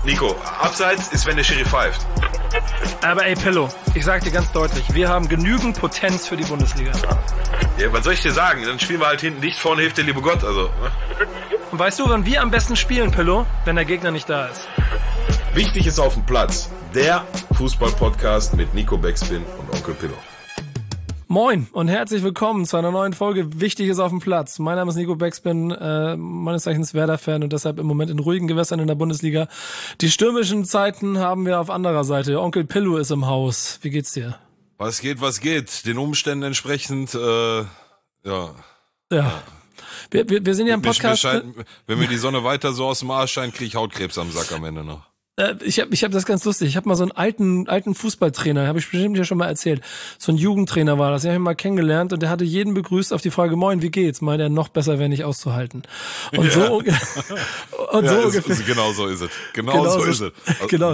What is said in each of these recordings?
Nico, Abseits ist, wenn der Schiri pfeift. Aber ey, Pillow, ich sag dir ganz deutlich, wir haben genügend Potenz für die Bundesliga. Ja, was soll ich dir sagen? Dann spielen wir halt hinten dicht, vorne hilft der liebe Gott, also. Ne? Und weißt du, wann wir am besten spielen, Pillow? Wenn der Gegner nicht da ist. Wichtig ist auf dem Platz. Der Fußball-Podcast mit Nico Backspin und Onkel Pillow. Moin und herzlich willkommen zu einer neuen Folge Wichtig ist auf dem Platz. Mein Name ist Nico Backspin, meines Zeichens Werder-Fan und deshalb im Moment in ruhigen Gewässern in der Bundesliga. Die stürmischen Zeiten haben wir auf anderer Seite. Onkel Pillow ist im Haus. Wie geht's dir? Was geht? Den Umständen entsprechend, ja. Wir sind ja im Podcast. Wenn mir die Sonne weiter so aus dem Arsch scheint, kriege ich Hautkrebs am Sack am Ende noch. Ich hab das ganz lustig. Ich habe mal so einen alten Fußballtrainer, habe ich bestimmt ja schon mal erzählt. So ein Jugendtrainer war das. Den habe ich mal kennengelernt und der hatte jeden begrüßt auf die Frage, moin, wie geht's? Meint er, noch besser wäre nicht auszuhalten. Und ja. so ungefähr. Genau so ist es. Genau so ist es. Genau.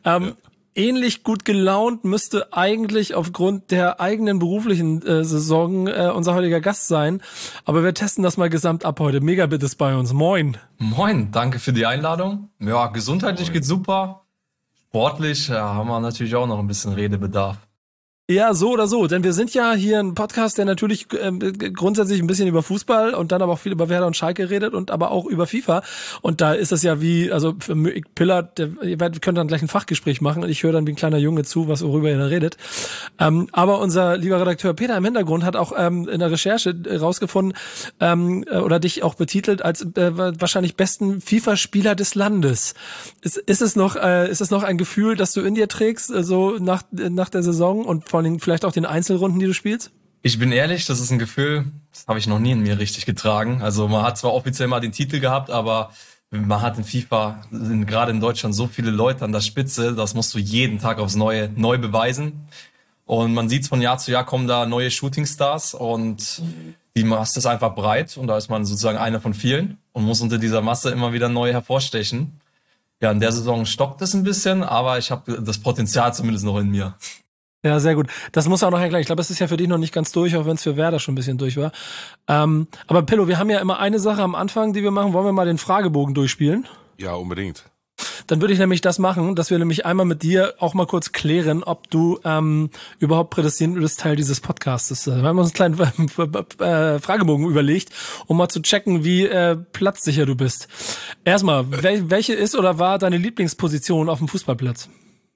Ähnlich gut gelaunt müsste eigentlich aufgrund der eigenen beruflichen Saison unser heutiger Gast sein. Aber wir testen das mal gesamt ab heute. Megabit ist bei uns. Moin. Moin, danke für die Einladung. Ja, gesundheitlich geht's super. Sportlich haben wir natürlich auch noch ein bisschen Redebedarf. Ja, so oder so, denn wir sind ja hier ein Podcast, der natürlich grundsätzlich ein bisschen über Fußball und dann aber auch viel über Werder und Schalke redet und aber auch über FIFA. Und da ist es ja wie, also für Piller, ihr könnt dann gleich ein Fachgespräch machen und ich höre dann wie ein kleiner Junge zu, worüber ihr da redet. Aber unser lieber Redakteur Peter im Hintergrund hat auch in der Recherche rausgefunden oder dich auch betitelt als wahrscheinlich besten FIFA-Spieler des Landes. Ist es noch ein Gefühl, das du in dir trägst, so nach der Saison und vor allem vielleicht auch den Einzelrunden, die du spielst? Ich bin ehrlich, das ist ein Gefühl, das habe ich noch nie in mir richtig getragen. Also man hat zwar offiziell mal den Titel gehabt, aber man hat in FIFA, gerade in Deutschland, so viele Leute an der Spitze, das musst du jeden Tag aufs Neue neu beweisen. Und man sieht von Jahr zu Jahr kommen da neue Shootingstars und die Masse ist einfach breit und da ist man sozusagen einer von vielen und muss unter dieser Masse immer wieder neu hervorstechen. Ja, in der Saison stockt es ein bisschen, aber ich habe das Potenzial zumindest noch in mir. Ja, sehr gut. Das muss auch noch erklären. Ich glaube, es ist ja für dich noch nicht ganz durch, auch wenn es für Werder schon ein bisschen durch war. Aber Pillow, wir haben ja immer eine Sache am Anfang, die wir machen. Wollen wir mal den Fragebogen durchspielen? Ja, unbedingt. Dann würde ich nämlich das machen, dass wir nämlich einmal mit dir auch mal kurz klären, ob du überhaupt prädestiniert bist, Teil dieses Podcasts. Wir haben uns einen kleinen Fragebogen überlegt, um mal zu checken, wie platzsicher du bist. Erstmal, welche ist oder war deine Lieblingsposition auf dem Fußballplatz?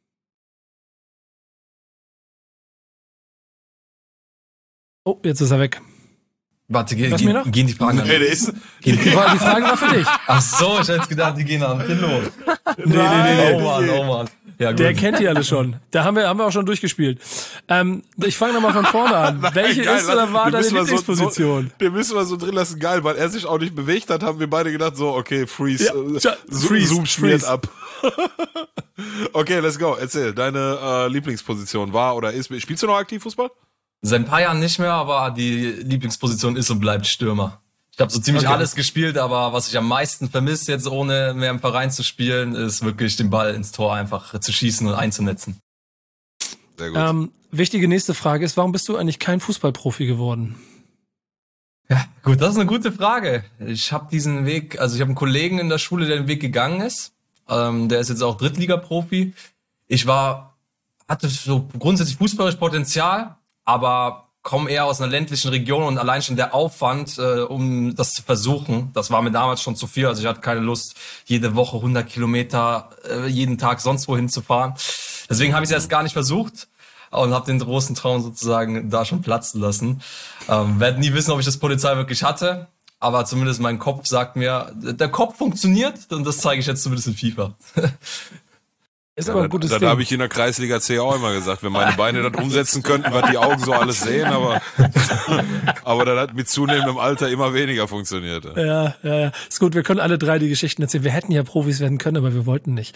Oh, jetzt ist er weg. Warte, gehen die Fragen an? Die Frage war für dich. Ach so, ich hätte jetzt gedacht, die gehen an Pillow. Nee. Oh Mann. Ja, gut. Der kennt die alle schon. Da haben wir auch schon durchgespielt. Ich fange nochmal von vorne an. Welche ist oder war deine Lieblingsposition? Den müssen wir so drin lassen, geil, weil er sich auch nicht bewegt hat, haben wir beide gedacht, so, okay, freeze. Zoom schmiert ab. Okay, let's go. Erzähl, deine Lieblingsposition war oder ist, spielst du noch aktiv Fußball? Seit ein paar Jahren nicht mehr, aber die Lieblingsposition ist und bleibt Stürmer. Ich habe so ziemlich alles gespielt, aber was ich am meisten vermisse, jetzt ohne mehr im Verein zu spielen, ist wirklich den Ball ins Tor einfach zu schießen und einzunetzen. Sehr gut. Wichtige nächste Frage ist, warum bist du eigentlich kein Fußballprofi geworden? Ja, gut, das ist eine gute Frage. Ich habe diesen Weg, also ich habe einen Kollegen in der Schule, der den Weg gegangen ist. Der ist jetzt auch Drittliga-Profi. Hatte so grundsätzlich fußballisch Potenzial, aber komme eher aus einer ländlichen Region und allein schon der Aufwand, um das zu versuchen, das war mir damals schon zu viel. Also ich hatte keine Lust, jede Woche 100 Kilometer, jeden Tag sonst wohin zu fahren. Deswegen habe ich es erst gar nicht versucht und habe den großen Traum sozusagen da schon platzen lassen. Werde nie wissen, ob ich das Potenzial wirklich hatte, aber zumindest mein Kopf sagt mir, der Kopf funktioniert und das zeige ich jetzt zumindest in FIFA. Ist aber ein gutes Ding. Das habe ich in der Kreisliga C auch immer gesagt, wenn meine Beine das umsetzen könnten, was die Augen so alles sehen, aber das hat mit zunehmendem Alter immer weniger funktioniert. Ja. Ist gut, wir können alle drei die Geschichten erzählen. Wir hätten ja Profis werden können, aber wir wollten nicht.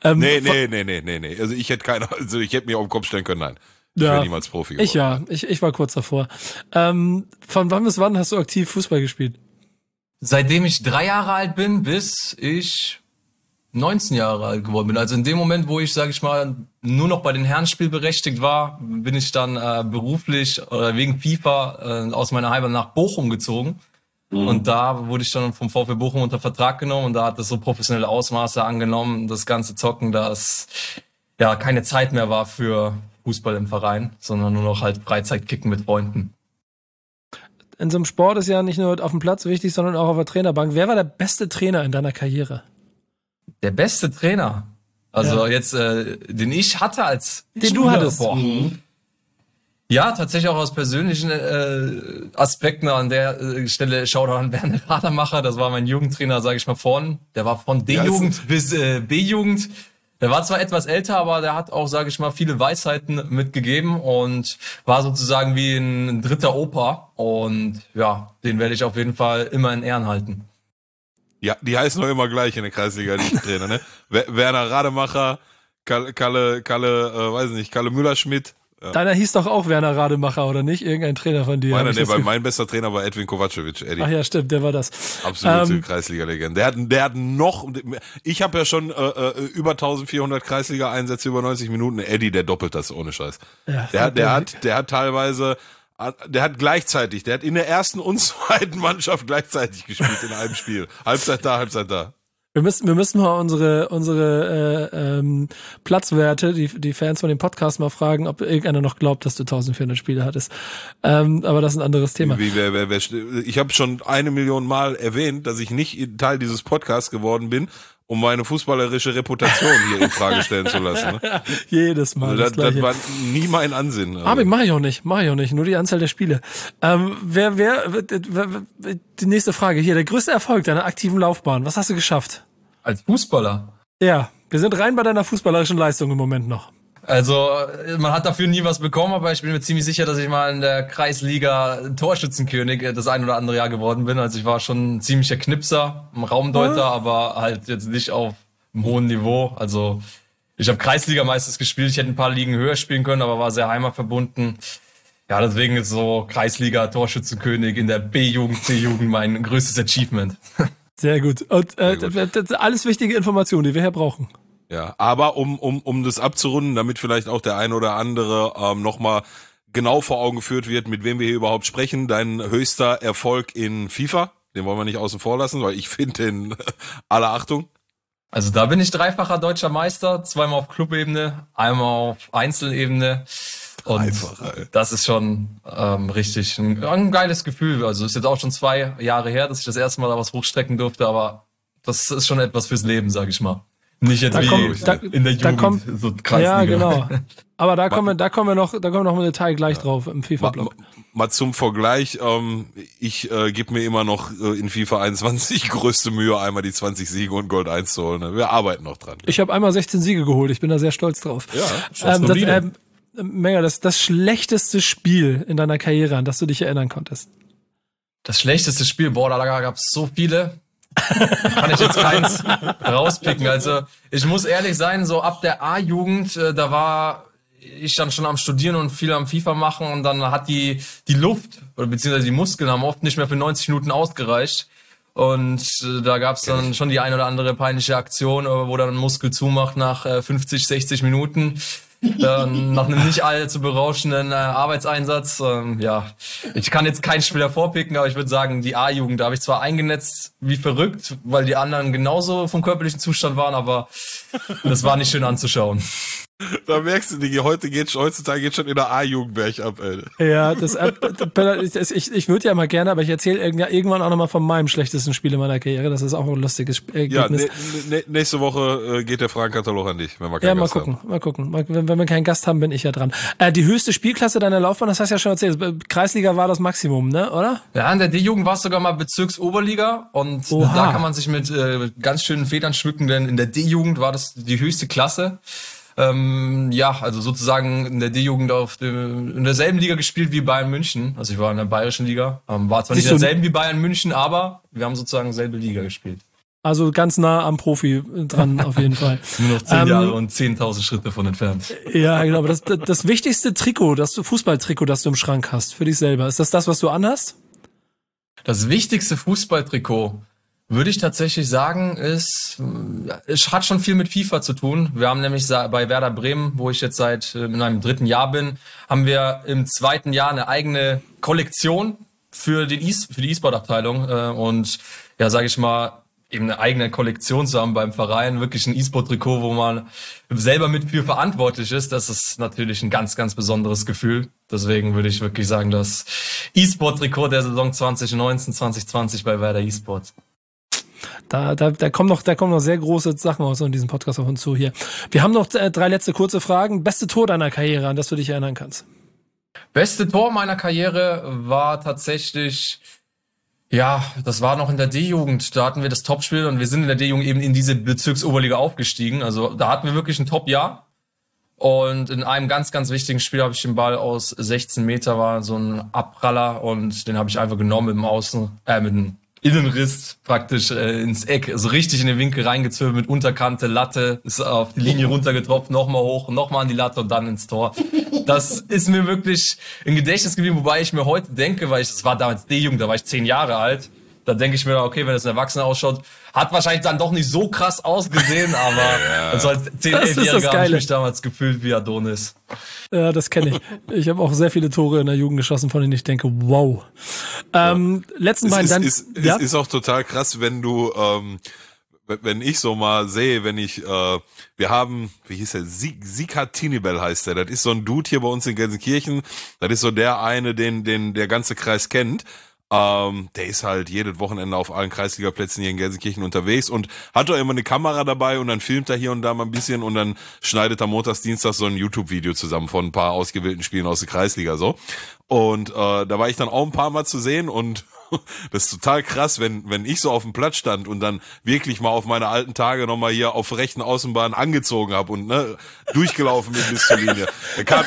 Nee. Also ich hätte mir auf den Kopf stellen können, nein. Ich wäre niemals Profi geworden. Ich war kurz davor. Von wann bis wann hast du aktiv Fußball gespielt? Seitdem ich 3 Jahre alt bin, bis ich 19 Jahre alt geworden bin. Also in dem Moment, wo ich, sage ich mal, nur noch bei den Herren spielberechtigt war, bin ich dann beruflich oder wegen FIFA aus meiner Heimat nach Bochum gezogen. Und da wurde ich dann vom VfB Bochum unter Vertrag genommen und da hat es so professionelle Ausmaße angenommen, das ganze Zocken, dass ja keine Zeit mehr war für Fußball im Verein, sondern nur noch halt Freizeitkicken mit Freunden. In so einem Sport ist ja nicht nur auf dem Platz wichtig, sondern auch auf der Trainerbank. Wer war der beste Trainer in deiner Karriere? Der beste Trainer? Also jetzt, den ich hatte als den Spieler, du hattest. Ja, tatsächlich auch aus persönlichen Aspekten an der Stelle Shoutout an Werner Radermacher. Das war mein Jugendtrainer, sage ich mal, der war von D-Jugend bis B-Jugend. Der war zwar etwas älter, aber der hat auch, sage ich mal, viele Weisheiten mitgegeben und war sozusagen wie ein dritter Opa. Und ja, den werde ich auf jeden Fall immer in Ehren halten. Ja, die heißen doch immer gleich in der Kreisliga, die Trainer, ne? Werner Rademacher, Kalle Müller-Schmidt. Ja. Deiner hieß doch auch Werner Rademacher, oder nicht? Irgendein Trainer von dir. Mein bester Trainer war Edwin Kovacevic, Eddie. Ach ja, stimmt, der war das. Absolute Kreisliga-Legende. Der hat noch, ich habe ja schon über 1400 Kreisliga-Einsätze über 90 Minuten. Eddie, der doppelt das, ohne Scheiß. Ja, der hat teilweise, der hat in der ersten und zweiten Mannschaft gleichzeitig gespielt in einem Spiel. Halbzeit da. Wir müssen mal unsere Platzwerte, die Fans von dem Podcast mal fragen, ob irgendeiner noch glaubt, dass du 1400 Spiele hattest. Aber das ist ein anderes Thema. Ich habe schon 1 Million Mal erwähnt, dass ich nicht Teil dieses Podcasts geworden bin, um meine fußballerische Reputation hier in Frage stellen zu lassen. Ne? Jedes Mal. Das war nie mein Ansinnen. Also. Aber mache ich auch nicht. Nur die Anzahl der Spiele. Die nächste Frage hier. Der größte Erfolg deiner aktiven Laufbahn. Was hast du geschafft? Als Fußballer? Ja, wir sind rein bei deiner fußballerischen Leistung im Moment noch. Also, man hat dafür nie was bekommen, aber ich bin mir ziemlich sicher, dass ich mal in der Kreisliga Torschützenkönig das ein oder andere Jahr geworden bin. Also ich war schon ein ziemlicher Knipser, ein Raumdeuter, aber halt jetzt nicht auf einem hohen Niveau. Also ich habe Kreisliga meistens gespielt, ich hätte ein paar Ligen höher spielen können, aber war sehr heimatverbunden. Ja, deswegen ist so Kreisliga Torschützenkönig in der B-Jugend, C-Jugend mein größtes Achievement. Sehr gut. Und alles wichtige Informationen, die wir hier brauchen. Ja, aber um das abzurunden, damit vielleicht auch der ein oder andere nochmal genau vor Augen geführt wird, mit wem wir hier überhaupt sprechen, dein höchster Erfolg in FIFA, den wollen wir nicht außen vor lassen, weil ich finde den aller Achtung. Also da bin ich dreifacher deutscher Meister, zweimal auf Clubebene, einmal auf Einzelebene. Und das ist schon richtig ein geiles Gefühl. Also ist jetzt auch schon 2 Jahre her, dass ich das erste Mal da was hochstrecken durfte, aber das ist schon etwas fürs Leben, sag ich mal. Nicht jetzt in der Jugend, so Kreisliga. Ja, genau. Aber da kommen wir noch im Detail gleich drauf im FIFA-Blog. Mal zum Vergleich, ich gebe mir immer noch in FIFA 21 größte Mühe, einmal die 20 Siege und Gold 1 zu holen. Wir arbeiten noch dran. Ich habe einmal 16 Siege geholt, ich bin da sehr stolz drauf. Ja, Menger, das schlechteste Spiel in deiner Karriere, an das du dich erinnern konntest? Das schlechteste Spiel? Boah, da gab es so viele. Kann ich jetzt keins rauspicken. Also ich muss ehrlich sein, so ab der A-Jugend, da war ich dann schon am Studieren und viel am FIFA machen und dann hat die Luft, oder beziehungsweise die Muskeln haben oft nicht mehr für 90 Minuten ausgereicht. Und da gab es dann schon die ein oder andere peinliche Aktion, wo dann ein Muskel zumacht nach 50, 60 Minuten. Nach einem nicht allzu berauschenden Arbeitseinsatz. Ja, ich kann jetzt kein Spiel hervorpicken, aber ich würde sagen, die A-Jugend, da habe ich zwar eingenetzt wie verrückt, weil die anderen genauso vom körperlichen Zustand waren, aber das war nicht schön anzuschauen. Da merkst du, Digi, heutzutage geht schon in der A-Jugend bergab, ey. Ja, ich würde ja mal gerne, aber ich erzähle irgendwann auch nochmal von meinem schlechtesten Spiel in meiner Karriere. Das ist auch ein lustiges Ergebnis. Ja, nächste Woche geht der Fragenkatalog an dich, wenn wir keinen Gast haben. Mal gucken. Wenn wir keinen Gast haben, bin ich ja dran. Die höchste Spielklasse deiner Laufbahn, das hast du ja schon erzählt. Kreisliga war das Maximum, ne, oder? Ja, in der D-Jugend war es sogar mal Bezirksoberliga und da kann man sich mit ganz schönen Federn schmücken, denn in der D-Jugend war das die höchste Klasse. Ja, also sozusagen in der D-Jugend in derselben Liga gespielt wie Bayern München. Also ich war in der bayerischen Liga. War zwar nicht in derselben wie Bayern München, aber wir haben sozusagen selbe Liga gespielt. Also ganz nah am Profi dran, auf jeden Fall. Nur noch 10 Jahre und 10.000 Schritte von entfernt. Ja, genau. Aber das wichtigste Trikot, Fußballtrikot, das du im Schrank hast, für dich selber, ist das, was du anhast? Das wichtigste Fußballtrikot, würde ich tatsächlich sagen, es hat schon viel mit FIFA zu tun. Wir haben nämlich bei Werder Bremen, wo ich jetzt seit in meinem 3. Jahr bin, haben wir im 2. Jahr eine eigene Kollektion für die E-Sport-Abteilung und ja, sage ich mal, eben eine eigene Kollektion zu haben beim Verein, wirklich ein E-Sport-Trikot, wo man selber mit für verantwortlich ist, das ist natürlich ein ganz, ganz besonderes Gefühl. Deswegen würde ich wirklich sagen, das E-Sport-Trikot der Saison 2019, 2020 bei Werder E-Sport. Da kommen noch sehr große Sachen aus in diesem Podcast auf uns zu hier. Wir haben noch 3 letzte kurze Fragen. Beste Tor deiner Karriere, an das du dich erinnern kannst? Beste Tor meiner Karriere war tatsächlich, ja, das war noch in der D-Jugend. Da hatten wir das Topspiel und wir sind in der D-Jugend eben in diese Bezirksoberliga aufgestiegen. Also da hatten wir wirklich ein Top-Jahr. Und in einem ganz, ganz wichtigen Spiel habe ich den Ball aus 16 Meter, war so ein Abpraller und den habe ich einfach genommen mit dem Innenriss praktisch ins Eck, also richtig in den Winkel reingezwirbelt mit Unterkante, Latte, ist auf die Linie runtergetropft, nochmal hoch, nochmal an die Latte und dann ins Tor. Das ist mir wirklich im Gedächtnis geblieben, wobei ich mir heute denke, weil das war damals D-Jugend, da war ich 10 Jahre alt, da denke ich mir, okay, wenn das ein Erwachsener ausschaut, hat wahrscheinlich dann doch nicht so krass ausgesehen, aber also als 10-, 11-Jähriger habe ich mich damals gefühlt wie Adonis. Ja, das kenne ich. Ich habe auch sehr viele Tore in der Jugend geschossen, von denen ich denke, wow. Letzten beiden dann. Ist auch total krass, wenn du, wenn ich so mal sehe, wir haben, wie hieß der, Sika Tinibel heißt der, das ist so ein Dude hier bei uns in Gelsenkirchen, das ist so der eine, den der ganze Kreis kennt. Der ist halt jedes Wochenende auf allen Kreisligaplätzen hier in Gelsenkirchen unterwegs und hat doch immer eine Kamera dabei und dann filmt er hier und da mal ein bisschen und dann schneidet er montags, dienstags so ein YouTube-Video zusammen von ein paar ausgewählten Spielen aus der Kreisliga so. Und da war ich dann auch ein paar Mal zu sehen und das ist total krass, wenn ich so auf dem Platz stand und dann wirklich mal auf meine alten Tage nochmal hier auf rechten Außenbahn angezogen habe und durchgelaufen bin bis zur Linie. Da kam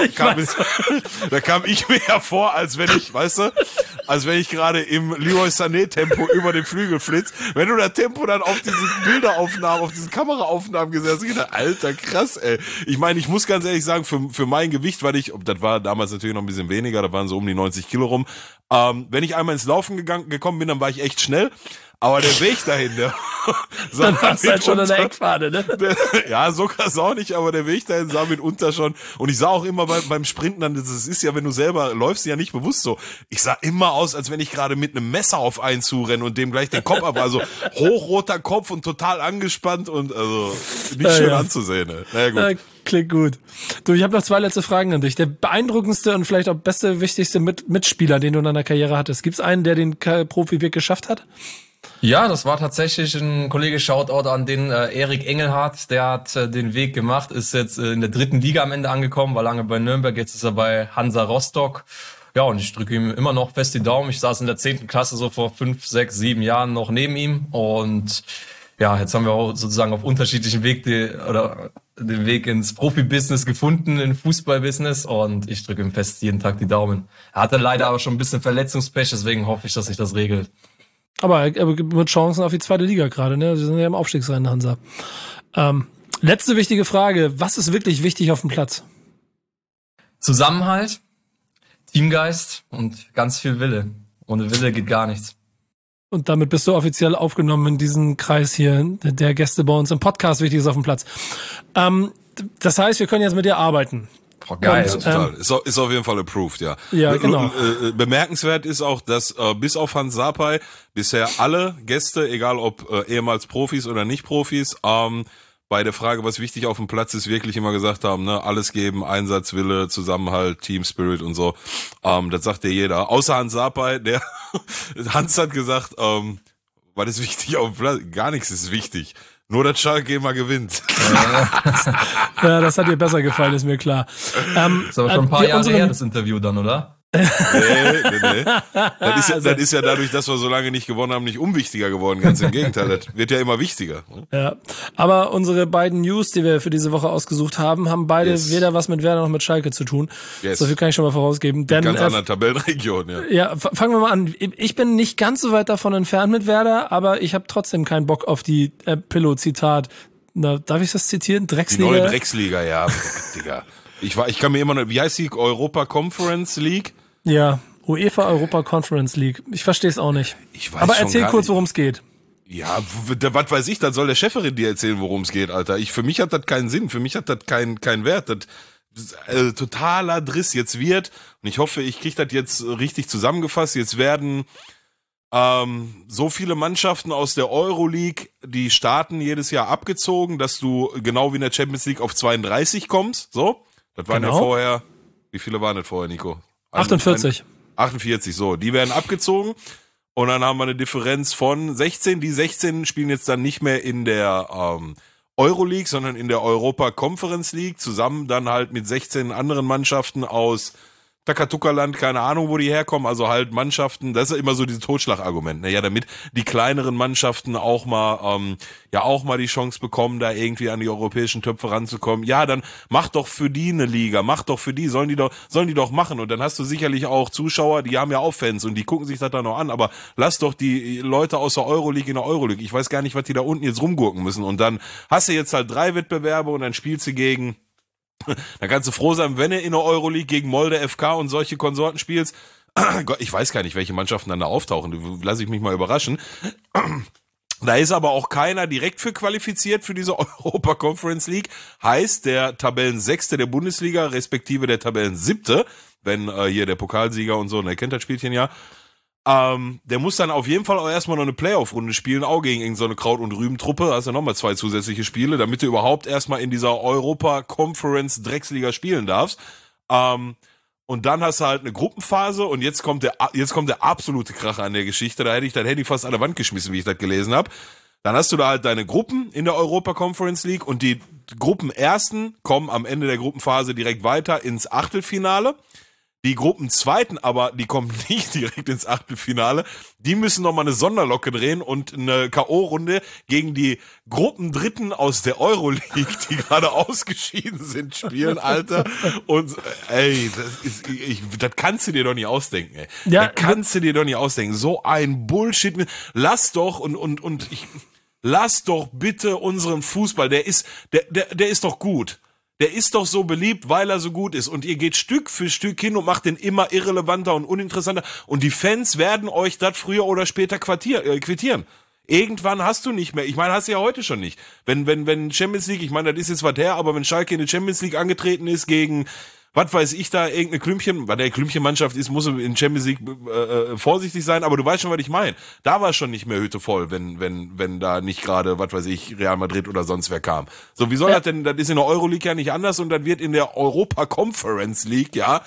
ich mir ja vor, als wenn ich gerade im Leroy Sané Tempo über den Flügel flitz. Wenn du das Tempo dann auf diese Bilderaufnahmen, auf diese Kameraaufnahmen gesehen hast, ich dachte, Alter, krass, ey. Ich meine, ich muss ganz ehrlich sagen, für mein Gewicht, das war damals natürlich noch ein bisschen weniger, da waren so um die 90 Kilo rum. Wenn ich einmal ins Laufen gekommen bin, dann war ich echt schnell. Aber der Weg dahin, dann warst du halt schon an der Eckfahne, ne? Ja, so krass auch nicht, aber der Weg dahin sah mitunter schon. Und ich sah auch immer beim Sprinten dann, das ist ja, wenn du selber läufst, ja nicht bewusst so. Ich sah immer aus, als wenn ich gerade mit einem Messer auf einen zurenne und dem gleich den Kopf ab. Also hochroter Kopf und total angespannt und also nicht schön anzusehen. Ne? Naja, gut. Klingt gut. Du, ich habe noch 2 letzte Fragen an dich. Der beeindruckendste und vielleicht auch beste, wichtigste Mitspieler, den du in deiner Karriere hattest. Gibt's einen, der den Profiweg geschafft hat? Ja, das war tatsächlich ein Kollege, Shoutout an den Erik Engelhardt, der hat den Weg gemacht, ist jetzt in der 3. Liga am Ende angekommen, war lange bei Nürnberg, jetzt ist er bei Hansa Rostock. Ja, und ich drücke ihm immer noch fest die Daumen. Ich saß in der 10. Klasse so vor 5, 6, 7 Jahren noch neben ihm und ja, jetzt haben wir auch sozusagen auf unterschiedlichen Weg den Weg ins Profibusiness gefunden, in Fußballbusiness und ich drücke ihm fest jeden Tag die Daumen. Er hatte leider aber schon ein bisschen Verletzungspech, deswegen hoffe ich, dass sich das regelt. Aber mit Chancen auf die 2. Liga gerade, ne? Sie sind ja im Aufstiegsrennen, Hansa. Letzte wichtige Frage. Was ist wirklich wichtig auf dem Platz? Zusammenhalt, Teamgeist und ganz viel Wille. Ohne Wille geht gar nichts. Und damit bist du offiziell aufgenommen in diesen Kreis hier der Gäste bei uns im Podcast. Wichtig ist auf dem Platz. Das heißt, wir können jetzt mit dir arbeiten. Oh, geil. Und, total. Ist auf jeden Fall approved, ja. Ja, genau. Bemerkenswert ist auch, dass bis auf Hans Sapai bisher alle Gäste, egal ob ehemals Profis oder nicht Profis, bei der Frage, was wichtig auf dem Platz ist, wirklich immer gesagt haben, ne, alles geben, Einsatzwille, Zusammenhalt, Team Spirit und so. Das sagt ja jeder. Außer Hans Sapai, Hans hat gesagt, was ist wichtig auf dem Platz? Gar nichts ist wichtig. Nur, dass Schalke immer gewinnt. Ja, das hat dir besser gefallen, ist mir klar. Ist aber schon ein paar Jahre her, das Interview dann, oder? Nee. Das ist ja dadurch, dass wir so lange nicht gewonnen haben, nicht unwichtiger geworden. Ganz im Gegenteil, das wird ja immer wichtiger. Ja, aber unsere beiden News, die wir für diese Woche ausgesucht haben beide weder was mit Werder noch mit Schalke zu tun. Yes. So viel kann ich schon mal vorausgeben. Denn, ganz andere Tabellenregion, ja. Ja, fangen wir mal an. Ich bin nicht ganz so weit davon entfernt mit Werder, aber ich habe trotzdem keinen Bock auf die Pillow-Zitat. Na, darf ich das zitieren? Drecksliga? Die neue Drecksliga, ja. Digga. Ich kann mir immer noch, wie heißt die? Europa Conference League? Ja, UEFA Europa Conference League. Ich verstehe es auch nicht. Aber erzähl kurz, worum es geht. Ja, was weiß ich, dann soll der Chefin dir erzählen, worum es geht, Alter. Für mich hat das keinen Sinn, für mich hat das keinen Wert. totaler Driss jetzt wird, und ich hoffe, ich kriege das jetzt richtig zusammengefasst, jetzt werden so viele Mannschaften aus der Euroleague, die starten jedes Jahr abgezogen, dass du genau wie in der Champions League auf 32 kommst, so. Das waren ja vorher, wie viele waren das vorher, Nico? 48. 48, so. Die werden abgezogen und dann haben wir eine Differenz von 16. Die 16 spielen jetzt dann nicht mehr in der Euroleague, sondern in der Europa Conference League, zusammen dann halt mit 16 anderen Mannschaften aus Takatuka-Land, keine Ahnung, wo die herkommen, also halt Mannschaften, das ist ja immer so dieses Totschlagargument, ja, damit die kleineren Mannschaften auch mal die Chance bekommen, da irgendwie an die europäischen Töpfe ranzukommen. Ja, dann mach doch für die eine Liga, mach doch für die, sollen die doch machen, und dann hast du sicherlich auch Zuschauer, die haben ja auch Fans und die gucken sich das dann noch an, aber lass doch die Leute aus der Euroleague in der Euroleague. Ich weiß gar nicht, was die da unten jetzt rumgurken müssen, und dann hast du jetzt halt 3 Wettbewerbe und dann spielst du gegen. Da kannst du froh sein, wenn du in der Euroleague gegen Molde FK und solche Konsorten spielst. Ich weiß gar nicht, welche Mannschaften dann da auftauchen. Lass ich mich mal überraschen. Da ist aber auch keiner direkt für qualifiziert für diese Europa Conference League. Heißt, der Tabellensechste der Bundesliga, respektive der Tabellensiebte, wenn hier der Pokalsieger und so, und er kennt das Spielchen ja, der muss dann auf jeden Fall auch erstmal noch eine Playoff-Runde spielen, auch gegen irgendeine so eine Kraut- und Rüben-Truppe. Da hast du nochmal 2 zusätzliche Spiele, damit du überhaupt erstmal in dieser Europa-Conference-Drecksliga spielen darfst. Und dann hast du halt eine Gruppenphase, und jetzt kommt der absolute Kracher an der Geschichte. Da hätte ich das Handy fast an der Wand geschmissen, wie ich das gelesen habe. Dann hast du da halt deine Gruppen in der Europa Conference League, und die Gruppenersten kommen am Ende der Gruppenphase direkt weiter ins Achtelfinale. Die Gruppenzweiten aber, die kommen nicht direkt ins Achtelfinale. Die müssen nochmal eine Sonderlocke drehen und eine K.O.-Runde gegen die Gruppendritten aus der Euroleague, die gerade ausgeschieden sind, spielen, Alter. Und ey, das kannst du dir doch nicht ausdenken, ey. Ja, das kannst du dir doch nicht ausdenken. So ein Bullshit. Lass doch lass doch bitte unseren Fußball, der ist doch gut. Der ist doch so beliebt, weil er so gut ist. Und ihr geht Stück für Stück hin und macht den immer irrelevanter und uninteressanter. Und die Fans werden euch das früher oder später quittieren. Irgendwann hast du nicht mehr. Ich meine, hast du ja heute schon nicht. Wenn Champions League, ich meine, das ist jetzt was her, aber wenn Schalke in der Champions League angetreten ist gegen, was weiß ich da, irgendeine Klümpchen, weil der Klümpchenmannschaft ist, muss in Champions League vorsichtig sein, aber du weißt schon, was ich meine. Da war es schon nicht mehr Hütte voll, wenn da nicht gerade, was weiß ich, Real Madrid oder sonst wer kam. So, wie soll das denn, das ist in der Euroleague ja nicht anders, und das wird in der Europa Conference League, ja,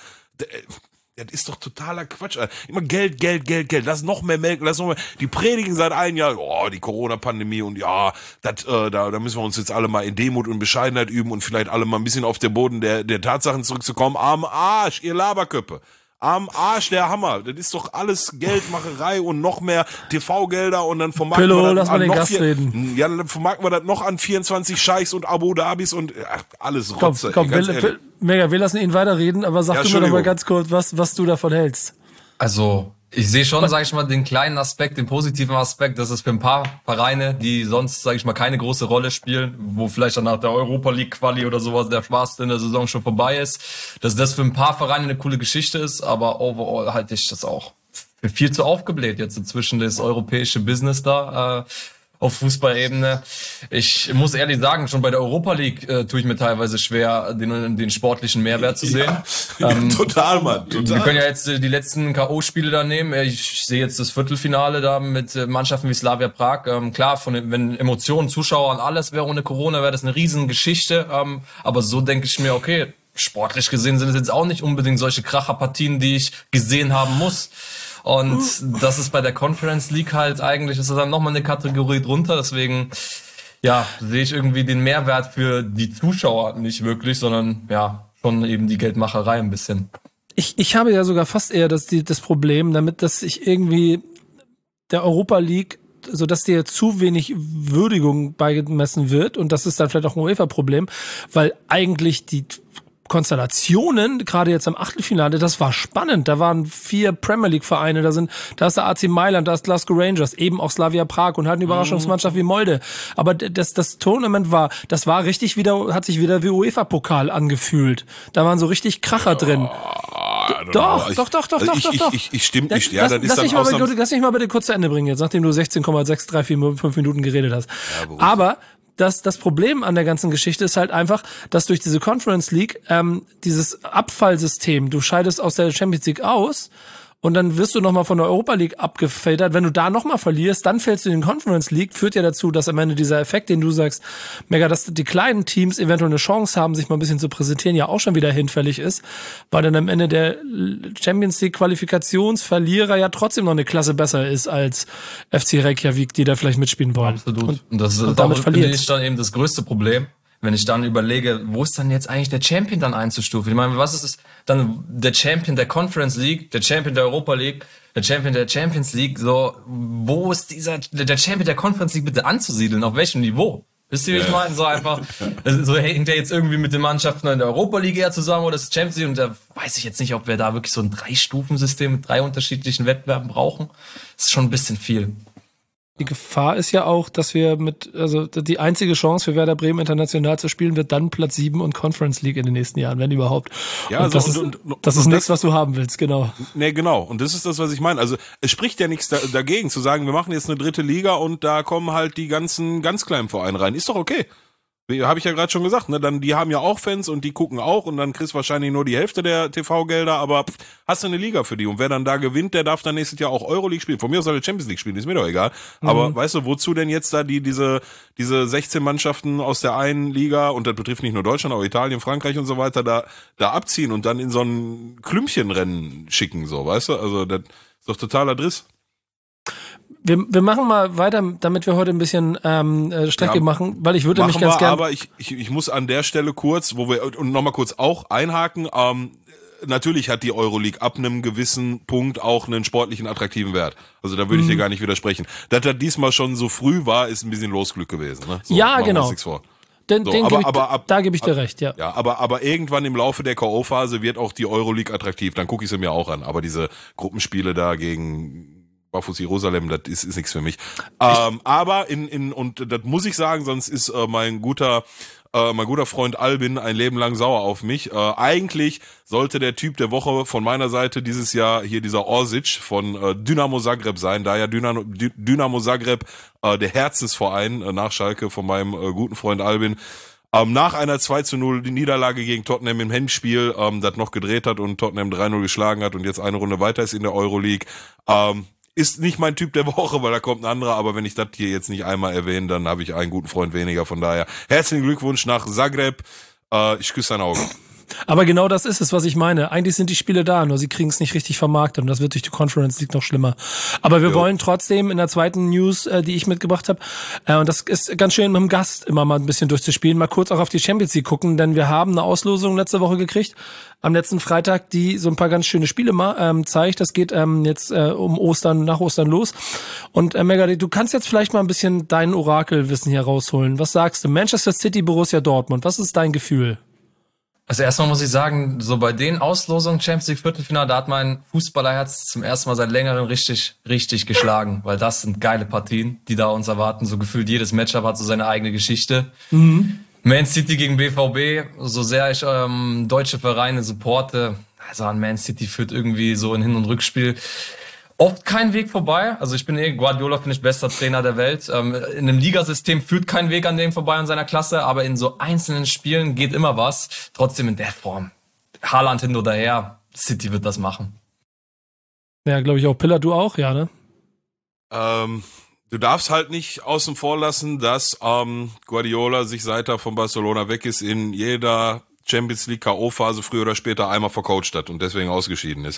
das ist doch totaler Quatsch. Immer Geld. Lass noch mehr melken, Die predigen seit einem Jahr, die Corona-Pandemie, und ja, da müssen wir uns jetzt alle mal in Demut und Bescheidenheit üben und vielleicht alle mal ein bisschen auf den Boden der Tatsachen zurückzukommen. Am Arsch, ihr Laberköppe. Am Arsch, der Hammer. Das ist doch alles Geldmacherei und noch mehr TV-Gelder, und dann vermarkten wir das an noch ja, dann vermarkten wir das noch an 24 Scheichs und Abu Dhabis und alles Rotze. Komm, wir lassen ihn weiterreden, aber sag du mir doch mal ganz kurz, was du davon hältst. Also, ich sehe schon, sage ich mal, den kleinen Aspekt, den positiven Aspekt, dass es für ein paar Vereine, die sonst, sage ich mal, keine große Rolle spielen, wo vielleicht dann nach der Europa League Quali oder sowas der Spaß in der Saison schon vorbei ist, dass das für ein paar Vereine eine coole Geschichte ist, aber overall halte ich das auch für viel zu aufgebläht jetzt inzwischen, das europäische Business da auf Fußballebene. Ich muss ehrlich sagen, schon bei der Europa League tue ich mir teilweise schwer, den sportlichen Mehrwert zu sehen. Total, Mann. Total. Wir können ja jetzt die letzten K.O.-Spiele da nehmen. Ich sehe jetzt das Viertelfinale da mit Mannschaften wie Slavia Prag. Klar, wenn Emotionen, Zuschauer und alles wäre ohne Corona, wäre das eine Riesengeschichte. Aber so denke ich mir, okay, sportlich gesehen sind es jetzt auch nicht unbedingt solche Kracherpartien, die ich gesehen haben muss. Und das ist bei der Conference League halt eigentlich, ist das dann nochmal eine Kategorie drunter. Deswegen, ja, sehe ich irgendwie den Mehrwert für die Zuschauer nicht wirklich, sondern ja, schon eben die Geldmacherei ein bisschen. Ich habe ja sogar fast eher das Problem damit, dass ich irgendwie der Europa League, so dass dir zu wenig Würdigung beigemessen wird, und das ist dann vielleicht auch ein UEFA-Problem, weil eigentlich die Konstellationen, gerade jetzt am Achtelfinale, das war spannend. Da waren 4 Premier League Vereine, da ist der AC Mailand, da ist Glasgow Rangers, eben auch Slavia Prag und halt eine Überraschungsmannschaft wie Molde. Aber das Tournament war richtig hat sich wieder wie UEFA-Pokal angefühlt. Da waren so richtig Kracher drin. Doch. Ich stimme nicht. Ja, lass mich mal bitte kurz zu Ende bringen jetzt, nachdem du 16,635 Minuten geredet hast. Ja, aber das Problem an der ganzen Geschichte ist halt einfach, dass durch diese Conference League dieses Abfallsystem, du scheidest aus der Champions League aus und dann wirst du nochmal von der Europa League abgefedert. Wenn du da nochmal verlierst, dann fällst du in den Conference League, führt ja dazu, dass am Ende dieser Effekt, den du sagst, mega, dass die kleinen Teams eventuell eine Chance haben, sich mal ein bisschen zu präsentieren, ja auch schon wieder hinfällig ist, weil dann am Ende der Champions League Qualifikationsverlierer ja trotzdem noch eine Klasse besser ist als FC Reykjavik, die da vielleicht mitspielen wollen. Absolut. Und das ist damit verliert dann eben das größte Problem. Wenn ich dann überlege, wo ist dann jetzt eigentlich der Champion dann einzustufen? Ich meine, was ist es dann der Champion der Conference League, der Champion der Europa League, der Champion der Champions League? So, wo ist der Champion der Conference League bitte anzusiedeln? Auf welchem Niveau? Wisst ihr, wie ich meine? So einfach, so hängt der jetzt irgendwie mit den Mannschaften in der Europa League eher zusammen oder ist es Champions League? Und da weiß ich jetzt nicht, ob wir da wirklich so ein 3-Stufen-System mit 3 unterschiedlichen Wettbewerben brauchen. Das ist schon ein bisschen viel. Die Gefahr ist ja auch, dass wir also die einzige Chance für Werder Bremen international zu spielen, wird dann Platz 7 und Conference League in den nächsten Jahren, wenn überhaupt. Ja, und also, das ist nichts, was du haben willst, genau. Nee, genau. Und das ist das, was ich meine. Also, es spricht ja nichts dagegen, zu sagen, wir machen jetzt eine 3. Liga und da kommen halt die ganzen ganz kleinen Vereine rein. Ist doch okay. Habe ich ja gerade schon gesagt, ne? Dann, die haben ja auch Fans und die gucken auch und dann kriegst du wahrscheinlich nur die Hälfte der TV-Gelder, aber hast du eine Liga für die und wer dann da gewinnt, der darf dann nächstes Jahr auch Euroleague spielen. Von mir aus soll er Champions League spielen, ist mir doch egal. Aber weißt du, wozu denn jetzt da diese 16 Mannschaften aus der einen Liga, und das betrifft nicht nur Deutschland, auch Italien, Frankreich und so weiter, da abziehen und dann in so ein Klümpchenrennen schicken, so, weißt du? Also, das ist doch totaler Driss. Wir machen mal weiter, damit wir heute ein bisschen Strecke machen, weil ich würde mich ganz gerne. Aber ich muss an der Stelle kurz, und nochmal kurz auch einhaken, natürlich hat die Euroleague ab einem gewissen Punkt auch einen sportlichen attraktiven Wert. Also da würde ich dir gar nicht widersprechen. Dass das diesmal schon so früh war, ist ein bisschen Losglück gewesen. Ne? So, ja, genau. Da gebe ich dir recht, ja. Ja, aber irgendwann im Laufe der K.O.-Phase wird auch die Euroleague attraktiv. Dann gucke ich sie mir auch an. Aber diese Gruppenspiele da gegen Bafus Jerusalem, das ist nichts für mich. Aber und das muss ich sagen, sonst ist mein guter Freund Albin ein Leben lang sauer auf mich. Eigentlich sollte der Typ der Woche von meiner Seite dieses Jahr hier dieser Orsic von Dynamo Zagreb sein, da ja Dynamo Zagreb der Herzensverein nach Schalke von meinem guten Freund Albin nach einer 2:0 die Niederlage gegen Tottenham im Hinspiel das noch gedreht hat und Tottenham 3:0 geschlagen hat und jetzt eine Runde weiter ist in der Euroleague. Ist nicht mein Typ der Woche, weil da kommt ein anderer, aber wenn ich das hier jetzt nicht einmal erwähne, dann habe ich einen guten Freund weniger, von daher herzlichen Glückwunsch nach Zagreb, ich küsse dein Auge. Aber genau das ist es, was ich meine. Eigentlich sind die Spiele da, nur sie kriegen es nicht richtig vermarktet und das wird durch die Conference League noch schlimmer. Aber wir wollen trotzdem in der zweiten News, die ich mitgebracht habe, und das ist ganz schön mit dem Gast immer mal ein bisschen durchzuspielen, mal kurz auch auf die Champions League gucken, denn wir haben eine Auslosung letzte Woche gekriegt, am letzten Freitag, die so ein paar ganz schöne Spiele zeigt. Das geht jetzt nach Ostern los. Und Megadi, du kannst jetzt vielleicht mal ein bisschen dein Orakelwissen hier rausholen. Was sagst du? Manchester City, Borussia Dortmund, was ist dein Gefühl? Also erstmal muss ich sagen, so bei den Auslosungen Champions League Viertelfinale, da hat mein Fußballerherz zum ersten Mal seit längerem richtig geschlagen, weil das sind geile Partien, die da uns erwarten. So gefühlt jedes Matchup hat so seine eigene Geschichte. Man City gegen BVB, so sehr ich deutsche Vereine supporte, also an Man City führt irgendwie so ein Hin- und Rückspiel oft kein Weg vorbei. Also ich bin Guardiola, finde ich, bester Trainer der Welt. In einem Ligasystem führt kein Weg an dem vorbei in seiner Klasse, aber in so einzelnen Spielen geht immer was. Trotzdem in der Form. Haaland hin oder her, City wird das machen. Ja, glaube ich auch. Piller, du auch, ja, ne? Du darfst halt nicht außen vor lassen, dass Guardiola sich seit er von Barcelona weg ist, in jeder Champions League K.O.-Phase früher oder später einmal vercoacht hat und deswegen ausgeschieden ist.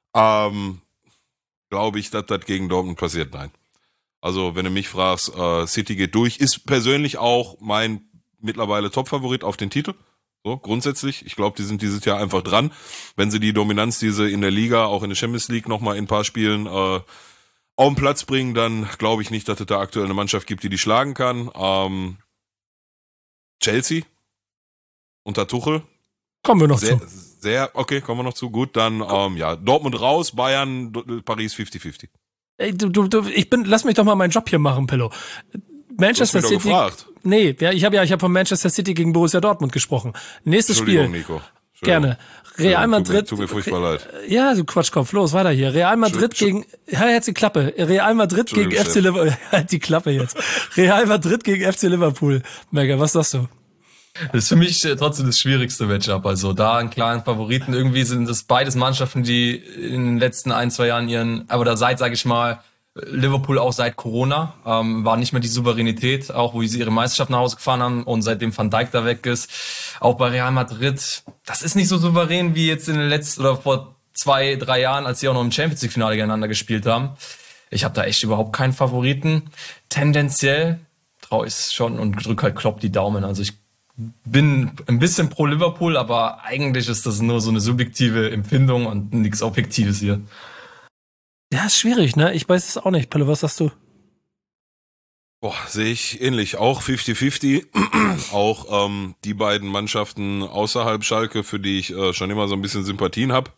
Glaube ich, dass das gegen Dortmund passiert? Nein. Also, wenn du mich fragst, City geht durch, ist persönlich auch mein mittlerweile Top-Favorit auf den Titel. So, grundsätzlich. Ich glaube, die sind dieses Jahr einfach dran. Wenn sie die Dominanz, die sie in der Liga, auch in der Champions League nochmal in ein paar Spielen auf den Platz bringen, dann glaube ich nicht, dass es da aktuell eine Mannschaft gibt, die schlagen kann. Chelsea unter Tuchel. Kommen wir noch zu. Okay, kommen wir noch zu. Gut, dann Dortmund raus, Bayern, Paris 50-50. Ey, lass mich doch mal meinen Job hier machen, Pillow. Manchester City. Gefragt. Nee, ich habe von Manchester City gegen Borussia Dortmund gesprochen. Nächstes Spiel. Nico. Gerne. Real Madrid. Tut mir furchtbar leid. Ja, du Quatschkopf, los, weiter hier. Real Madrid gegen, jetzt die Klappe. Real Madrid gegen FC Liverpool. Halt die Klappe jetzt. Real Madrid gegen FC Liverpool. Mega, was sagst du? Das ist für mich trotzdem das schwierigste Matchup. Also da einen klaren Favoriten. Irgendwie sind das beides Mannschaften, die in den letzten 1-2 Jahren sage ich mal, Liverpool auch seit Corona, war nicht mehr die Souveränität, auch wo sie ihre Meisterschaft nach Hause gefahren haben und seitdem Van Dijk da weg ist. Auch bei Real Madrid, das ist nicht so souverän wie jetzt in den letzten oder vor 2-3 Jahren, als sie auch noch im Champions League Finale gegeneinander gespielt haben. Ich habe da echt überhaupt keinen Favoriten. Tendenziell traue ich es schon und drücke halt Klopp die Daumen. Also ich bin ein bisschen pro Liverpool, aber eigentlich ist das nur so eine subjektive Empfindung und nichts Objektives hier. Ja, ist schwierig, ne? Ich weiß es auch nicht. Pelle, was sagst du? Boah, sehe ich ähnlich. Auch 50-50. Auch die beiden Mannschaften außerhalb Schalke, für die ich schon immer so ein bisschen Sympathien habe.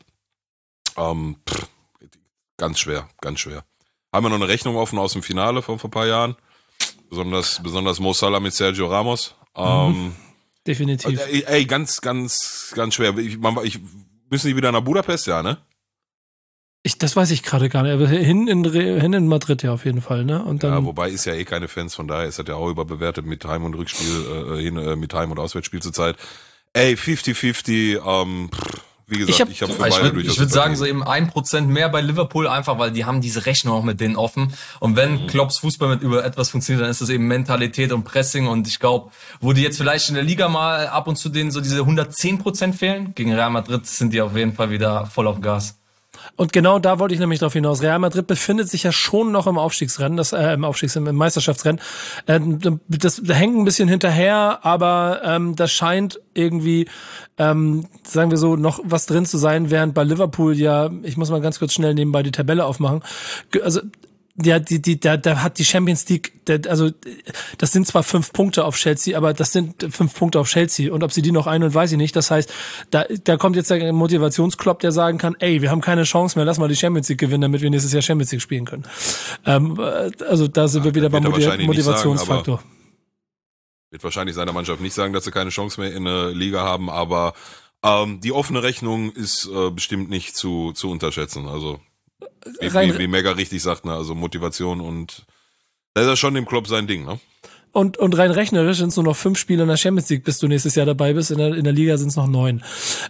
Ganz schwer, ganz schwer. Haben wir noch eine Rechnung offen aus dem Finale von vor ein paar Jahren. Besonders Mo Salah mit Sergio Ramos. Definitiv. Ey, ganz schwer. Müssen die wieder nach Budapest, ja, ne? Das weiß ich gerade gar nicht, aber hin in Madrid ja auf jeden Fall, ne? Und dann, ja, wobei ist ja keine Fans, von daher ist das ja auch überbewertet mit Heim- und Rückspiel, mit Heim- und Auswärtsspiel zur Zeit. Ey, 50-50, wie gesagt, ich habe für beide durchaus. Ich würde sagen, so eben 1% mehr bei Liverpool, einfach weil die haben diese Rechnung auch mit denen offen. Und wenn Klopps Fußball mit über etwas funktioniert, dann ist das eben Mentalität und Pressing. Und ich glaube, wo die jetzt vielleicht in der Liga mal ab und zu denen so diese 110% fehlen, gegen Real Madrid sind die auf jeden Fall wieder voll auf Gas. Und genau da wollte ich nämlich drauf hinaus. Real Madrid befindet sich ja schon noch im Aufstiegsrennen, im Meisterschaftsrennen. Das hängt ein bisschen hinterher, aber das scheint irgendwie, sagen wir so, noch was drin zu sein, während bei Liverpool ja, ich muss mal ganz kurz schnell nebenbei die Tabelle aufmachen. Also da hat die Champions League, also das sind zwar 5 Punkte auf Chelsea, aber das sind 5 Punkte auf Chelsea und ob sie die noch einholen, weiß ich nicht. Das heißt, da kommt jetzt der Motivationsklopp, der sagen kann, ey, wir haben keine Chance mehr, lass mal die Champions League gewinnen, damit wir nächstes Jahr Champions League spielen können. Also da sind wir wieder beim Motivationsfaktor. Wird wahrscheinlich seiner Mannschaft nicht sagen, dass sie keine Chance mehr in der Liga haben, aber die offene Rechnung ist bestimmt nicht zu unterschätzen. Also wie Mega richtig sagt, ne? Also Motivation und das ist ja schon dem Klopp sein Ding, ne? Und rein rechnerisch sind es nur noch 5 Spiele in der Champions League, bis du nächstes Jahr dabei bist. In der Liga sind es noch 9.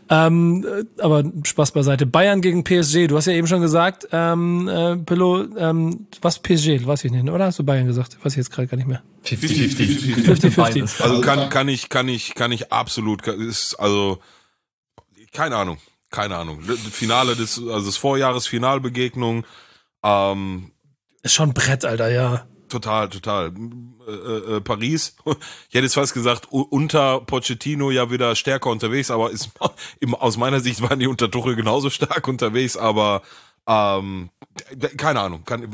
Aber Spaß beiseite. Bayern gegen PSG. Du hast ja eben schon gesagt, Pillow, was PSG? Weiß ich nicht, oder? Hast du Bayern gesagt? Weiß ich jetzt gerade gar nicht mehr. 50-50. Also kann ich absolut, also keine Ahnung. Finale des Vorjahresfinalbegegnung. Ist schon ein Brett, Alter, ja. Total. Paris. Ich hätte jetzt fast gesagt, unter Pochettino ja wieder stärker unterwegs, aber aus meiner Sicht waren die unter Tuchel genauso stark unterwegs, aber keine Ahnung. Keine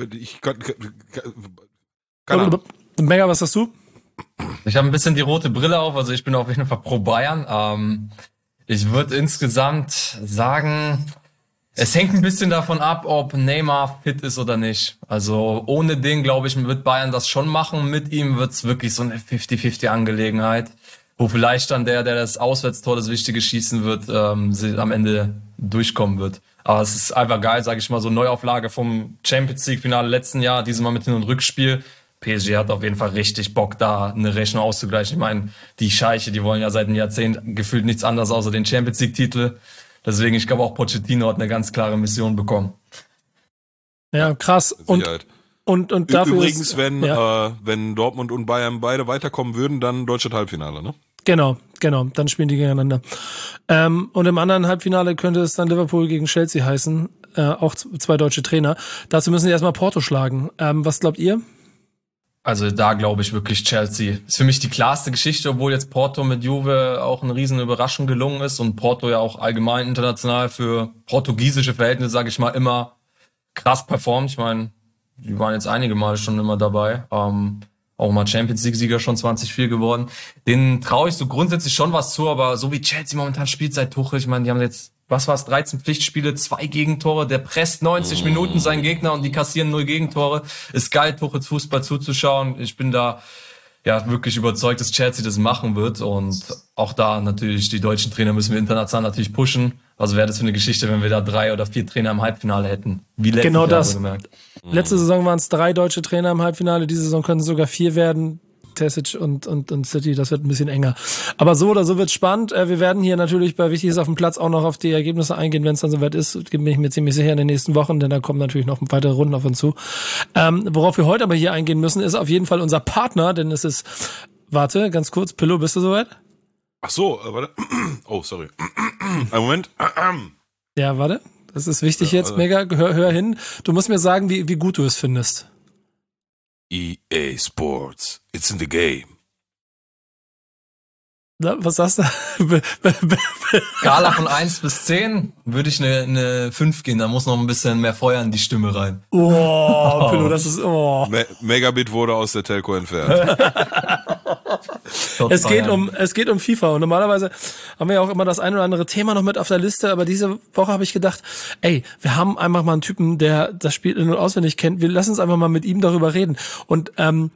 Ahnung. Mega, was hast du? Ich habe ein bisschen die rote Brille auf, also ich bin auf jeden Fall pro Bayern. Ich würde insgesamt sagen, es hängt ein bisschen davon ab, ob Neymar fit ist oder nicht. Also ohne den, glaube ich, wird Bayern das schon machen. Mit ihm wird's wirklich so eine 50-50-Angelegenheit, wo vielleicht dann der das Auswärtstor, das Wichtige schießen wird, am Ende durchkommen wird. Aber es ist einfach geil, sage ich mal, so Neuauflage vom Champions League-Finale letzten Jahr, diesmal mit Hin- und Rückspiel. PSG hat auf jeden Fall richtig Bock, da eine Rechnung auszugleichen. Ich meine, die Scheiche, die wollen ja seit einem Jahrzehnt gefühlt nichts anderes außer den Champions League-Titel. Deswegen, ich glaube auch Pochettino hat eine ganz klare Mission bekommen. Ja, krass. Und dafür übrigens, ist, wenn Dortmund und Bayern beide weiterkommen würden, dann Deutschland Halbfinale, ne? Genau. Dann spielen die gegeneinander. Und im anderen Halbfinale könnte es dann Liverpool gegen Chelsea heißen. Auch 2 deutsche Trainer. Dazu müssen sie erstmal Porto schlagen. Was glaubt ihr? Also da glaube ich wirklich Chelsea. Ist für mich die klarste Geschichte, obwohl jetzt Porto mit Juve auch eine riesen Überraschung gelungen ist und Porto ja auch allgemein international für portugiesische Verhältnisse, sage ich mal, immer krass performt. Ich meine, die waren jetzt einige Male schon immer dabei. Auch mal Champions League-Sieger schon 2004 geworden. Denen traue ich so grundsätzlich schon was zu, aber so wie Chelsea momentan spielt seit Tuchel, ich meine, die haben jetzt, 13 Pflichtspiele, 2 Gegentore, der presst 90 Minuten seinen Gegner und die kassieren 0 Gegentore. Ist geil, Tuchels Fußball zuzuschauen. Ich bin da wirklich überzeugt, dass Chelsea das machen wird. Und auch da natürlich, die deutschen Trainer müssen wir international natürlich pushen. Also wäre das für eine Geschichte, wenn wir da 3 oder 4 Trainer im Halbfinale hätten. Wie letztes Genau Jahr das. gemerkt. Letzte Saison waren es 3 deutsche Trainer im Halbfinale. Diese Saison können es sogar 4 werden. Tesic und City, das wird ein bisschen enger. Aber so oder so wird spannend. Wir werden hier natürlich bei Wichtiges auf dem Platz auch noch auf die Ergebnisse eingehen, wenn es dann soweit ist. Bin ich mir ziemlich sicher in den nächsten Wochen, denn da kommen natürlich noch weitere Runden auf uns zu. Worauf wir heute aber hier eingehen müssen, ist auf jeden Fall unser Partner, denn es ist, warte, ganz kurz, Pillow, bist du soweit? Ach so, warte. Oh, sorry. Einen Moment. Ja, warte. Das ist wichtig jetzt, mega. Hör hin. Du musst mir sagen, wie gut du es findest. EA Sports, it's in the game. Na, was sagst du? Skala von 1 bis 10 würde ich eine 5 gehen. Da muss noch ein bisschen mehr Feuer in die Stimme rein. Oh, Pillow, das ist, Megabit wurde aus der Telco entfernt. Es geht um FIFA und normalerweise haben wir ja auch immer das ein oder andere Thema noch mit auf der Liste, aber diese Woche habe ich gedacht, ey, wir haben einfach mal einen Typen, der das Spiel in- und auswendig kennt. Wir lassen uns einfach mal mit ihm darüber reden. Und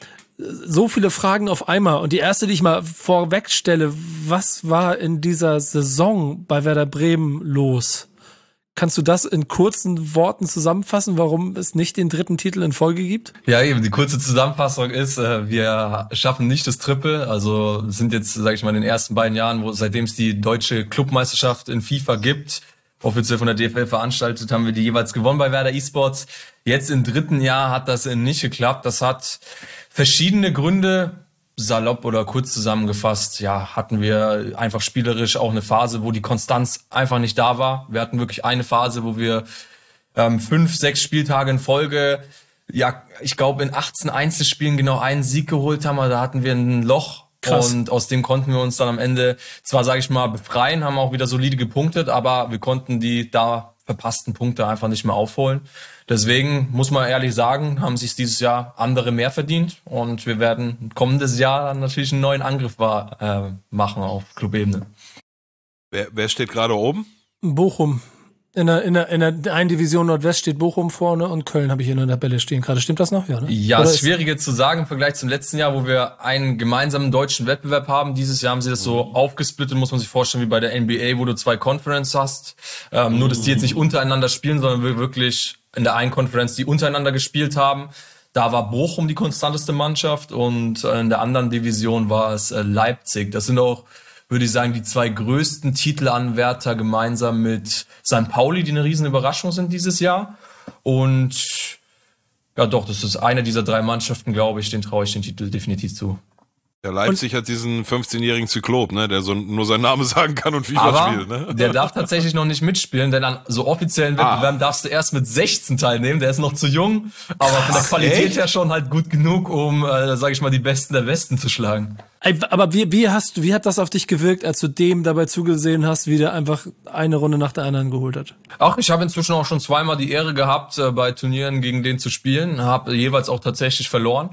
so viele Fragen auf einmal. Und die erste, die ich mal vorweg stelle, was war in dieser Saison bei Werder Bremen los? Kannst du das in kurzen Worten zusammenfassen, warum es nicht den 3. Titel in Folge gibt? Ja, eben, die kurze Zusammenfassung ist, wir schaffen nicht das Triple, also sind jetzt, sage ich mal, in den ersten beiden Jahren, seitdem es die deutsche Clubmeisterschaft in FIFA gibt, offiziell von der DFL veranstaltet, haben wir die jeweils gewonnen bei Werder eSports. Jetzt im 3. Jahr hat das nicht geklappt. Das hat verschiedene Gründe. Salopp oder kurz zusammengefasst, ja, hatten wir einfach spielerisch auch eine Phase, wo die Konstanz einfach nicht da war. Wir hatten wirklich eine Phase, wo wir 5, 6 Spieltage in Folge, ja, ich glaube in 18 Einzelspielen genau einen Sieg geholt haben, aber da hatten wir ein Loch. Krass. Und aus dem konnten wir uns dann am Ende zwar, sage ich mal, befreien, haben auch wieder solide gepunktet, aber wir konnten die da verpassten Punkte einfach nicht mehr aufholen. Deswegen muss man ehrlich sagen, haben sich dieses Jahr andere mehr verdient und wir werden kommendes Jahr dann natürlich einen neuen Angriff machen auf Clubebene. Wer steht gerade oben? Bochum. In der einen Division Nordwest steht Bochum vorne und Köln habe ich hier in der Tabelle stehen. Gerade stimmt das noch? Ja, ne? Ja, ist schwieriger zu sagen im Vergleich zum letzten Jahr, wo wir einen gemeinsamen deutschen Wettbewerb haben. Dieses Jahr haben sie das so aufgesplittet, muss man sich vorstellen, wie bei der NBA, wo du 2 Conferences hast. Nur, dass die jetzt nicht untereinander spielen, sondern wir wirklich in der einen Conference, die untereinander gespielt haben. Da war Bochum die konstanteste Mannschaft und in der anderen Division war es Leipzig. Das sind auch, würde ich sagen, die 2 größten Titelanwärter gemeinsam mit St. Pauli, die eine riesen Überraschung sind dieses Jahr. Und ja doch, das ist eine dieser 3 Mannschaften, glaube ich, den traue ich den Titel definitiv zu. Ja, Leipzig hat diesen 15-jährigen Zyklop, ne, der so nur seinen Namen sagen kann und FIFA spielt, ne? Der darf tatsächlich noch nicht mitspielen, denn an so offiziellen Wettbewerben darfst du erst mit 16 teilnehmen. Der ist noch zu jung, aber von der Qualität her schon halt gut genug, um, sage ich mal, die Besten der Besten zu schlagen. Aber wie hat das auf dich gewirkt, als du dem dabei zugesehen hast, wie der einfach eine Runde nach der anderen geholt hat? Ach, ich habe inzwischen auch schon 2-mal die Ehre gehabt, bei Turnieren gegen den zu spielen, habe jeweils auch tatsächlich verloren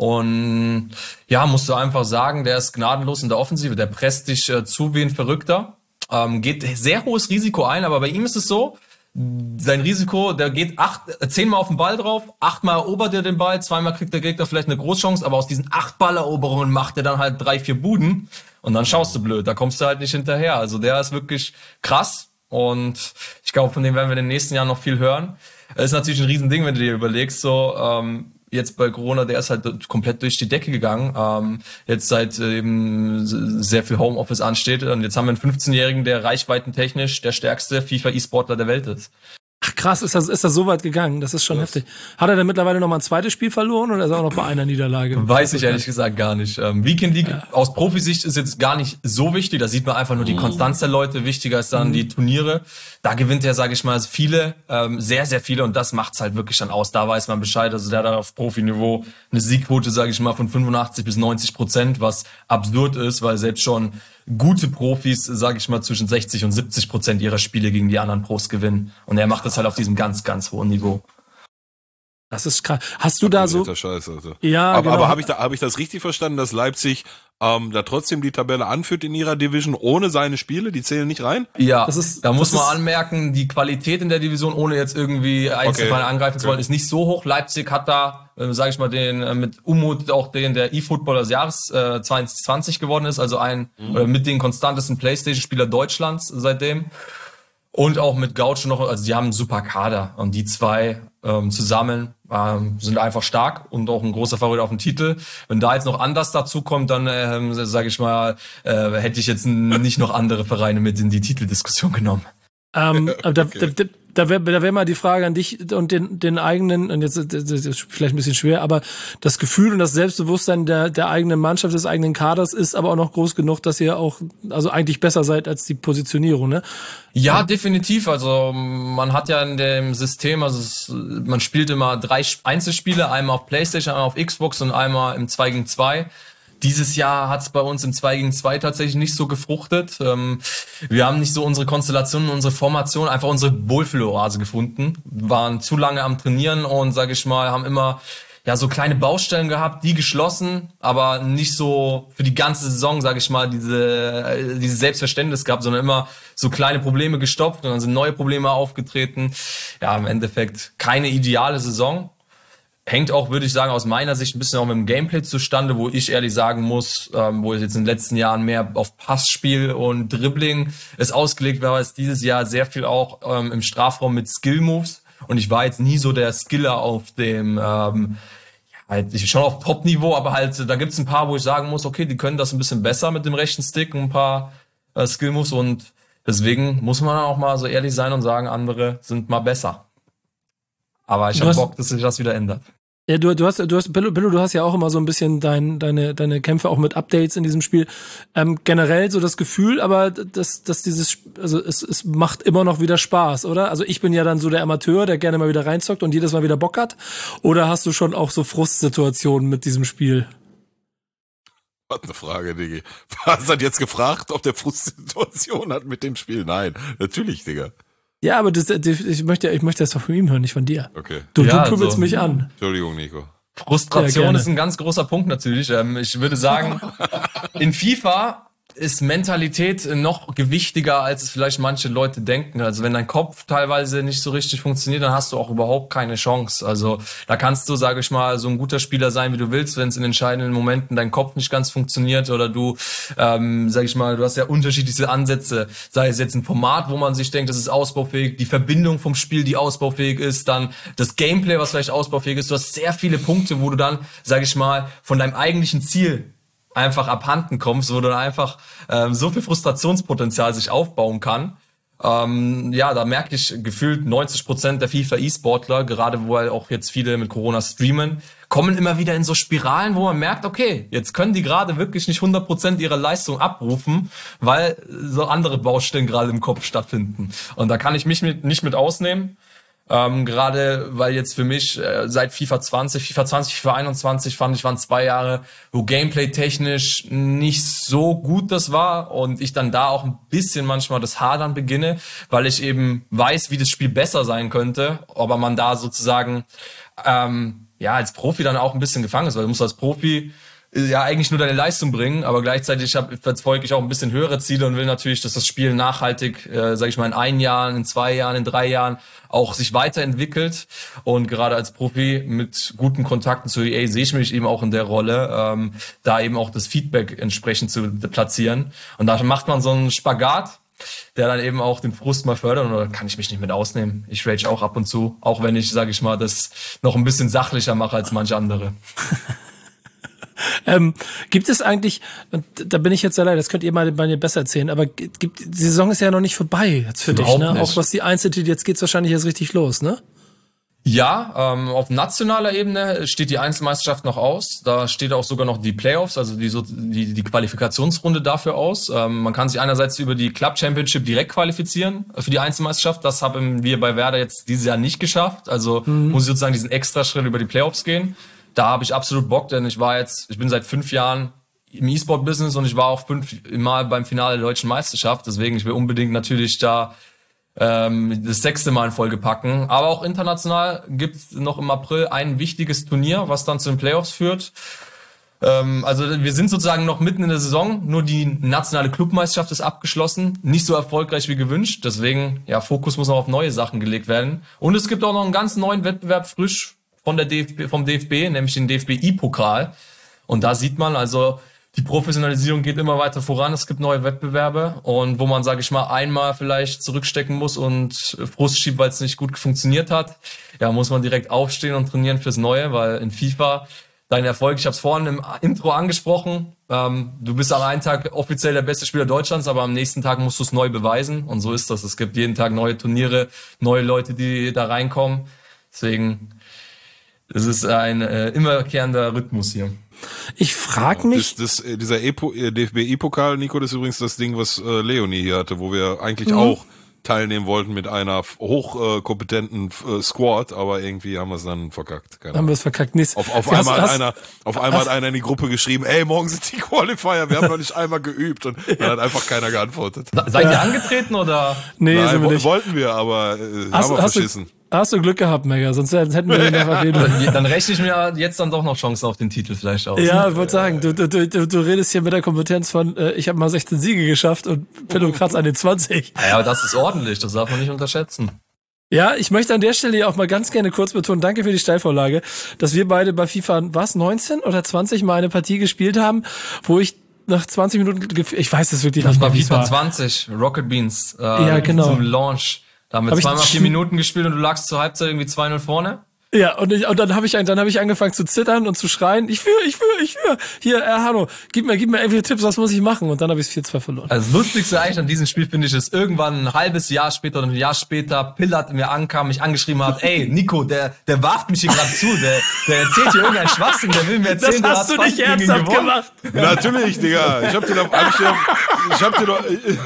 und ja, musst du einfach sagen, der ist gnadenlos in der Offensive, der presst dich zu wie ein Verrückter, geht sehr hohes Risiko ein, aber bei ihm ist es so, sein Risiko, der geht 10 Mal auf den Ball drauf, 8 Mal erobert er den Ball, 2-mal kriegt der Gegner vielleicht eine Großchance, aber aus diesen 8 Balleroberungen macht er dann halt 3, 4 Buden und dann schaust du blöd, da kommst du halt nicht hinterher. Also der ist wirklich krass und ich glaube, von dem werden wir in den nächsten Jahren noch viel hören. Das ist natürlich ein Riesending, wenn du dir überlegst, so jetzt bei Corona, der ist halt komplett durch die Decke gegangen. Jetzt seit eben sehr viel Homeoffice ansteht. Und jetzt haben wir einen 15-Jährigen, der reichweitentechnisch der stärkste FIFA-E-Sportler der Welt ist. Ach krass, ist das so weit gegangen? Das ist schon heftig. Hat er denn mittlerweile noch mal ein zweites Spiel verloren oder ist er auch noch bei einer Niederlage? Weiß ich ehrlich gesagt gar nicht. Weekend League aus Profisicht ist jetzt gar nicht so wichtig. Da sieht man einfach nur die Konstanz der Leute. Wichtiger ist dann die Turniere. Da gewinnt er, sage ich mal, viele, sehr, sehr viele und das macht's halt wirklich dann aus. Da weiß man Bescheid. Also der hat auf Profiniveau eine Siegquote, sage ich mal, von 85-90%, was absurd ist, weil selbst schon gute Profis, sage ich mal, zwischen 60 und 70% ihrer Spiele gegen die anderen Pros gewinnen. Und er macht das halt auf diesem ganz, ganz hohen Niveau. Das ist krass. Hast du da so? Scheiß, also. Ja, aber, genau. Aber habe ich das richtig verstanden, dass Leipzig da trotzdem die Tabelle anführt in ihrer Division ohne seine Spiele? Die zählen nicht rein? Ja, da muss man anmerken, die Qualität in der Division, ohne jetzt irgendwie Einzelfall angreifen zu wollen, ist nicht so hoch. Leipzig hat da, sage ich mal, den mit Umut auch der eFootballer des Jahres 2020 geworden ist, also oder mit den konstantesten PlayStation-Spieler Deutschlands seitdem. Und auch mit Gaucho noch, also die haben einen super Kader und die zwei zusammen sind einfach stark und auch ein großer Favorit auf den Titel. Wenn da jetzt noch anders dazu kommt, dann sage ich mal, hätte ich jetzt nicht noch andere Vereine mit in die Titeldiskussion genommen. Da wär mal die Frage an dich und den eigenen, und jetzt das ist vielleicht ein bisschen schwer, aber das Gefühl und das Selbstbewusstsein der eigenen Mannschaft, des eigenen Kaders ist aber auch noch groß genug, dass ihr auch, also eigentlich besser seid als die Positionierung, ne? Ja, definitiv. Also man hat ja in dem System, man spielt immer 3 Einzelspiele, einmal auf PlayStation, einmal auf Xbox und einmal im 2-gegen-2. Dieses Jahr hat es bei uns im 2-gegen-2 tatsächlich nicht so gefruchtet. Wir haben nicht so unsere Konstellationen, unsere Formation, einfach unsere Wohlfühloase gefunden. Waren zu lange am Trainieren und, sage ich mal, haben immer so kleine Baustellen gehabt, die geschlossen, aber nicht so für die ganze Saison, sage ich mal, diese Selbstverständnis gehabt, sondern immer so kleine Probleme gestopft und dann sind neue Probleme aufgetreten. Ja, im Endeffekt keine ideale Saison. Hängt auch, würde ich sagen, aus meiner Sicht ein bisschen auch mit dem Gameplay zustande, wo ich ehrlich sagen muss, wo ich jetzt in den letzten Jahren mehr auf Passspiel und Dribbling es ausgelegt war, ist dieses Jahr sehr viel auch im Strafraum mit Skill-Moves. Und ich war jetzt nie so der Skiller auf dem, schon auf Top-Niveau, aber halt, da gibt's ein paar, wo ich sagen muss, okay, die können das ein bisschen besser mit dem rechten Stick, ein paar Skill-Moves und deswegen muss man auch mal so ehrlich sein und sagen, andere sind mal besser. Aber ich habe Bock, dass sich das wieder ändert. Ja, du hast, Billo, du hast ja auch immer so ein bisschen deine Kämpfe auch mit Updates in diesem Spiel. Generell so das Gefühl, aber dass dieses, also es macht immer noch wieder Spaß, oder? Also ich bin ja dann so der Amateur, der gerne mal wieder reinzockt und jedes Mal wieder Bock hat. Oder hast du schon auch so Frustsituationen mit diesem Spiel? Was eine Frage, Digga. Hast du jetzt gefragt, ob der Frustsituation hat mit dem Spiel? Nein, natürlich, Digga. Ja, aber ich möchte das doch von ihm hören, nicht von dir. Okay. Du pöbelst mich an. Entschuldigung, Nico. Frustration ist ein ganz großer Punkt natürlich. Ich würde sagen, in FIFA ist Mentalität noch gewichtiger, als es vielleicht manche Leute denken. Also wenn dein Kopf teilweise nicht so richtig funktioniert, dann hast du auch überhaupt keine Chance. Also da kannst du, sage ich mal, so ein guter Spieler sein, wie du willst, wenn es in entscheidenden Momenten dein Kopf nicht ganz funktioniert oder du, sage ich mal, du hast ja unterschiedliche Ansätze. Sei es jetzt ein Format, wo man sich denkt, das ist ausbaufähig, die Verbindung vom Spiel, die ausbaufähig ist, dann das Gameplay, was vielleicht ausbaufähig ist. Du hast sehr viele Punkte, wo du dann, sage ich mal, von deinem eigentlichen Ziel einfach abhanden kommst, wo dann einfach so viel Frustrationspotenzial sich aufbauen kann. Da merke ich gefühlt 90% der FIFA-E-Sportler, gerade wo halt auch jetzt viele mit Corona streamen, kommen immer wieder in so Spiralen, wo man merkt, okay, jetzt können die gerade wirklich nicht 100% ihrer Leistung abrufen, weil so andere Baustellen gerade im Kopf stattfinden. Und da kann ich mich nicht mit ausnehmen. Gerade weil jetzt für mich seit FIFA 20, FIFA 21 fand ich, waren 2 Jahre, wo Gameplay-technisch nicht so gut das war und ich dann da auch ein bisschen manchmal das Hadern beginne, weil ich eben weiß, wie das Spiel besser sein könnte, aber man da sozusagen als Profi dann auch ein bisschen gefangen ist, weil du musst als Profi ja eigentlich nur deine Leistung bringen, aber gleichzeitig verfolge ich auch ein bisschen höhere Ziele und will natürlich, dass das Spiel nachhaltig, sage ich mal, in 1 Jahr, in 2 Jahren, in 3 Jahren auch sich weiterentwickelt. Und gerade als Profi mit guten Kontakten zu EA sehe ich mich eben auch in der Rolle, da eben auch das Feedback entsprechend zu platzieren. Und da macht man so einen Spagat, der dann eben auch den Frust mal fördert und da kann ich mich nicht mit ausnehmen. Ich rage auch ab und zu, auch wenn ich, sage ich mal, das noch ein bisschen sachlicher mache als manche andere. Gibt es eigentlich, und da bin ich jetzt leider, das könnt ihr mal besser erzählen, aber die Saison ist ja noch nicht vorbei jetzt für dich, ne? Nicht. Auch was die Einzeltitel, jetzt geht's wahrscheinlich jetzt richtig los, ne? Ja, auf nationaler Ebene steht die Einzelmeisterschaft noch aus. Da steht auch sogar noch die Playoffs, also die Qualifikationsrunde dafür aus. Man kann sich einerseits über die Club Championship direkt qualifizieren für die Einzelmeisterschaft. Das haben wir bei Werder jetzt dieses Jahr nicht geschafft. Also muss ich sozusagen diesen Extraschritt über die Playoffs gehen. Da habe ich absolut Bock, denn ich bin seit 5 Jahren im E-Sport-Business und ich war auch 5 Mal beim Finale der Deutschen Meisterschaft. Deswegen, ich will unbedingt natürlich da das 6. Mal in Folge packen. Aber auch international gibt's noch im April ein wichtiges Turnier, was dann zu den Playoffs führt. Also wir sind sozusagen noch mitten in der Saison, nur die nationale Clubmeisterschaft ist abgeschlossen, nicht so erfolgreich wie gewünscht, deswegen, ja, Fokus muss noch auf neue Sachen gelegt werden. Und es gibt auch noch einen ganz neuen Wettbewerb frisch vom DFB, nämlich den DFB-I-Pokal. Und da sieht man also, die Professionalisierung geht immer weiter voran, es gibt neue Wettbewerbe und wo man, sage ich mal, einmal vielleicht zurückstecken muss und Frust schiebt, weil es nicht gut funktioniert hat, ja, muss man direkt aufstehen und trainieren fürs Neue, weil in FIFA dein Erfolg, ich habe es vorhin im Intro angesprochen, du bist am einen Tag offiziell der beste Spieler Deutschlands, aber am nächsten Tag musst du es neu beweisen und so ist das. Es gibt jeden Tag neue Turniere, neue Leute, die da reinkommen. Deswegen, es ist ein immerkehrender Rhythmus hier. Ich frage mich... Dieser DFB-I-Pokal, Nico, das ist übrigens das Ding, was Leonie hier hatte, wo wir eigentlich auch teilnehmen wollten mit einer hochkompetenten Squad, aber irgendwie haben wir es dann verkackt. Haben wir es verkackt? Nicht. Auf einmal hat einer in die Gruppe geschrieben, ey, morgen sind die Qualifier, wir haben noch nicht einmal geübt und dann hat einfach keiner geantwortet. Seid ihr angetreten oder? Nee, Nein, wollten wir, aber haben wir verschissen. Hast du Glück gehabt, Mega, sonst hätten wir den einfach Dann rechne ich mir jetzt dann doch noch Chancen auf den Titel vielleicht aus. Ja, ich wollte sagen, du redest hier mit der Kompetenz von, ich habe mal 16 Siege geschafft und Pillow kratzt an den 20. Ja, aber das ist ordentlich, das darf man nicht unterschätzen. Ja, ich möchte an der Stelle auch mal ganz gerne kurz betonen, danke für die Steilvorlage, dass wir beide bei FIFA, 19 oder 20 mal eine Partie gespielt haben, wo ich nach 20 Minuten, ich weiß es wirklich nicht mehr. Das war FIFA 20, Rocket Beans, ja, genau. Zum Launch. Da haben wir zweimal 4 Minuten gespielt und du lagst zur Halbzeit irgendwie 2-0 vorne. Ja, und dann habe ich angefangen zu zittern und zu schreien. Ich führe. Hier, Hanno, gib mir irgendwie Tipps, was muss ich machen? Und dann habe ich es 4-2 verloren. Also das Lustigste eigentlich an diesem Spiel finde ich, ist irgendwann ein halbes Jahr später oder ein Jahr später Pillard mir ankam, mich angeschrieben hat, ey, Nico, der warft mich hier gerade zu, der erzählt hier irgendeinen Schwachsinn, der will mir erzählen, das hast du nicht ernsthaft gemacht. Natürlich, Digga. Ich hab dir doch,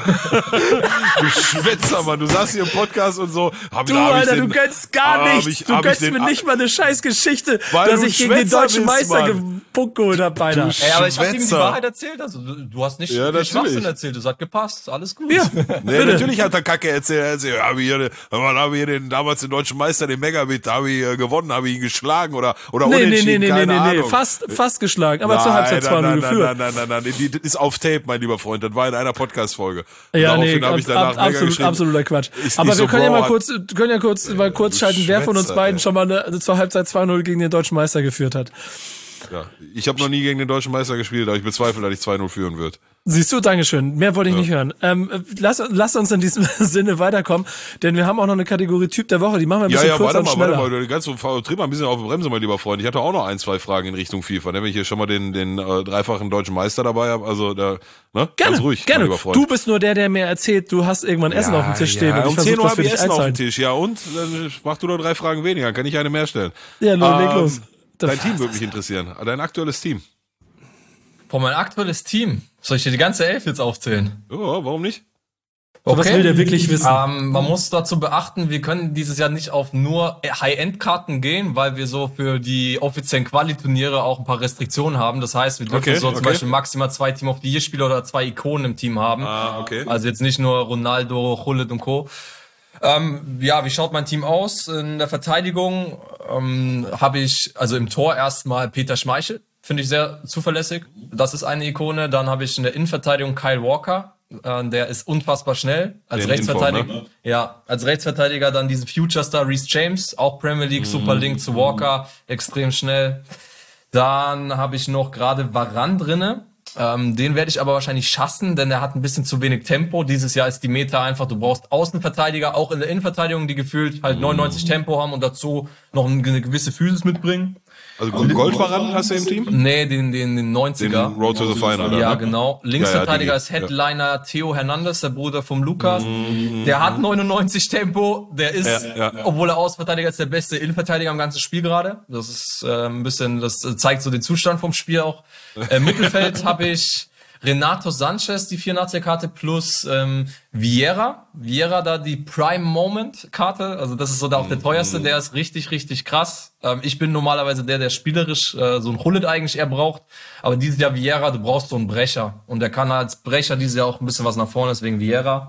du Schwätzer, Mann, du saßt hier im Podcast und so. Du gönnst gar nichts. Du gönnst mir nicht mal eine scheiß Geschichte, dass ich gegen den deutschen Meister Punkt geholt habe, beinahe. Ey, aber ich hab ihm die Wahrheit erzählt, also du hast nicht Schwachsinn erzählt, das hat gepasst, alles gut. Ja, nee, natürlich hat er Kacke erzählt, habe hier damals den deutschen Meister, den Megabit, habe ich gewonnen, habe ich ihn geschlagen oder unentschieden, keine Ahnung. Fast geschlagen, aber zur Halbzeit 2-0 geführt. Nein, das ist auf Tape, mein lieber Freund, das war in einer Podcast-Folge. Ja, nee, absoluter Quatsch. Aber wir können ja mal kurz schalten, wer von uns beiden schon mal zur Halbzeit 2-0 gegen den deutschen Meister geführt hat. Ja, ich habe noch nie gegen den deutschen Meister gespielt, aber ich bezweifle, dass ich 2-0 führen wird. Siehst du, Dankeschön. Mehr wollte ich nicht hören. Lass uns in diesem Sinne weiterkommen, denn wir haben auch noch eine Kategorie Typ der Woche, die machen wir ein bisschen kürzer und schneller. Warte mal, tritt mal ein bisschen auf die Bremse, mein lieber Freund. Ich hatte auch noch 1-2 Fragen in Richtung FIFA, wenn ich hier schon mal den dreifachen deutschen Meister dabei habe, also da, ne? Gerne, ganz ruhig, gerne. Mein lieber Freund. Du bist nur der mir erzählt, du hast irgendwann Essen auf dem Tisch stehen und ich versuche das für dich Essen auf dem einzahlen. Tisch, ja und? Dann mach du noch 3 Fragen weniger, kann ich eine mehr stellen. Ja, leg los. Dein Team würde mich interessieren, dein aktuelles Team. Boah, mein aktuelles Team. Soll ich dir die ganze Elf jetzt aufzählen? Ja, warum nicht? Okay. Was will der wirklich wissen? Man muss dazu beachten, wir können dieses Jahr nicht auf nur High-End-Karten gehen, weil wir so für die offiziellen Quali-Turniere auch ein paar Restriktionen haben. Das heißt, wir dürfen zum Beispiel maximal 2 Team of the Year-Spieler oder 2 Ikonen im Team haben. Also jetzt nicht nur Ronaldo, Hullet und Co. Wie schaut mein Team aus? In der Verteidigung habe ich, also im Tor erstmal Peter Schmeichel. Finde ich sehr zuverlässig. Das ist eine Ikone. Dann habe ich in der Innenverteidigung Kyle Walker. Der ist unfassbar schnell. Als Rechtsverteidiger. Ja, als Rechtsverteidiger dann diesen Future-Star Reece James. Auch Premier League, super Link zu Walker. Extrem schnell. Dann habe ich noch gerade Varane drinne. Den werde ich aber wahrscheinlich schassen, denn er hat ein bisschen zu wenig Tempo. Dieses Jahr ist die Meta einfach, du brauchst Außenverteidiger, auch in der Innenverteidigung, die gefühlt halt 99 Tempo haben und dazu noch eine gewisse Physis mitbringen. Also Goldvarane hast du im Team? Nee, den 90er. Den Road to the Final, oder? Ja, genau. Linksverteidiger ist Headliner Theo Hernandez, der Bruder vom Lukas. Der hat 99 Tempo. Der ist, obwohl er Außenverteidiger ist, der beste Innenverteidiger im ganzen Spiel gerade. Das ist ein bisschen, das zeigt so den Zustand vom Spiel auch. Mittelfeld habe ich Renato Sanchez, die 84er-Karte, plus Vieira, da die Prime-Moment-Karte, also das ist so auch der teuerste, der ist richtig, richtig krass. Ich bin normalerweise der spielerisch so ein Hullet eigentlich eher braucht, aber dieses Jahr Vieira, du brauchst so einen Brecher und der kann als Brecher dieses Jahr auch ein bisschen was nach vorne, deswegen Vieira.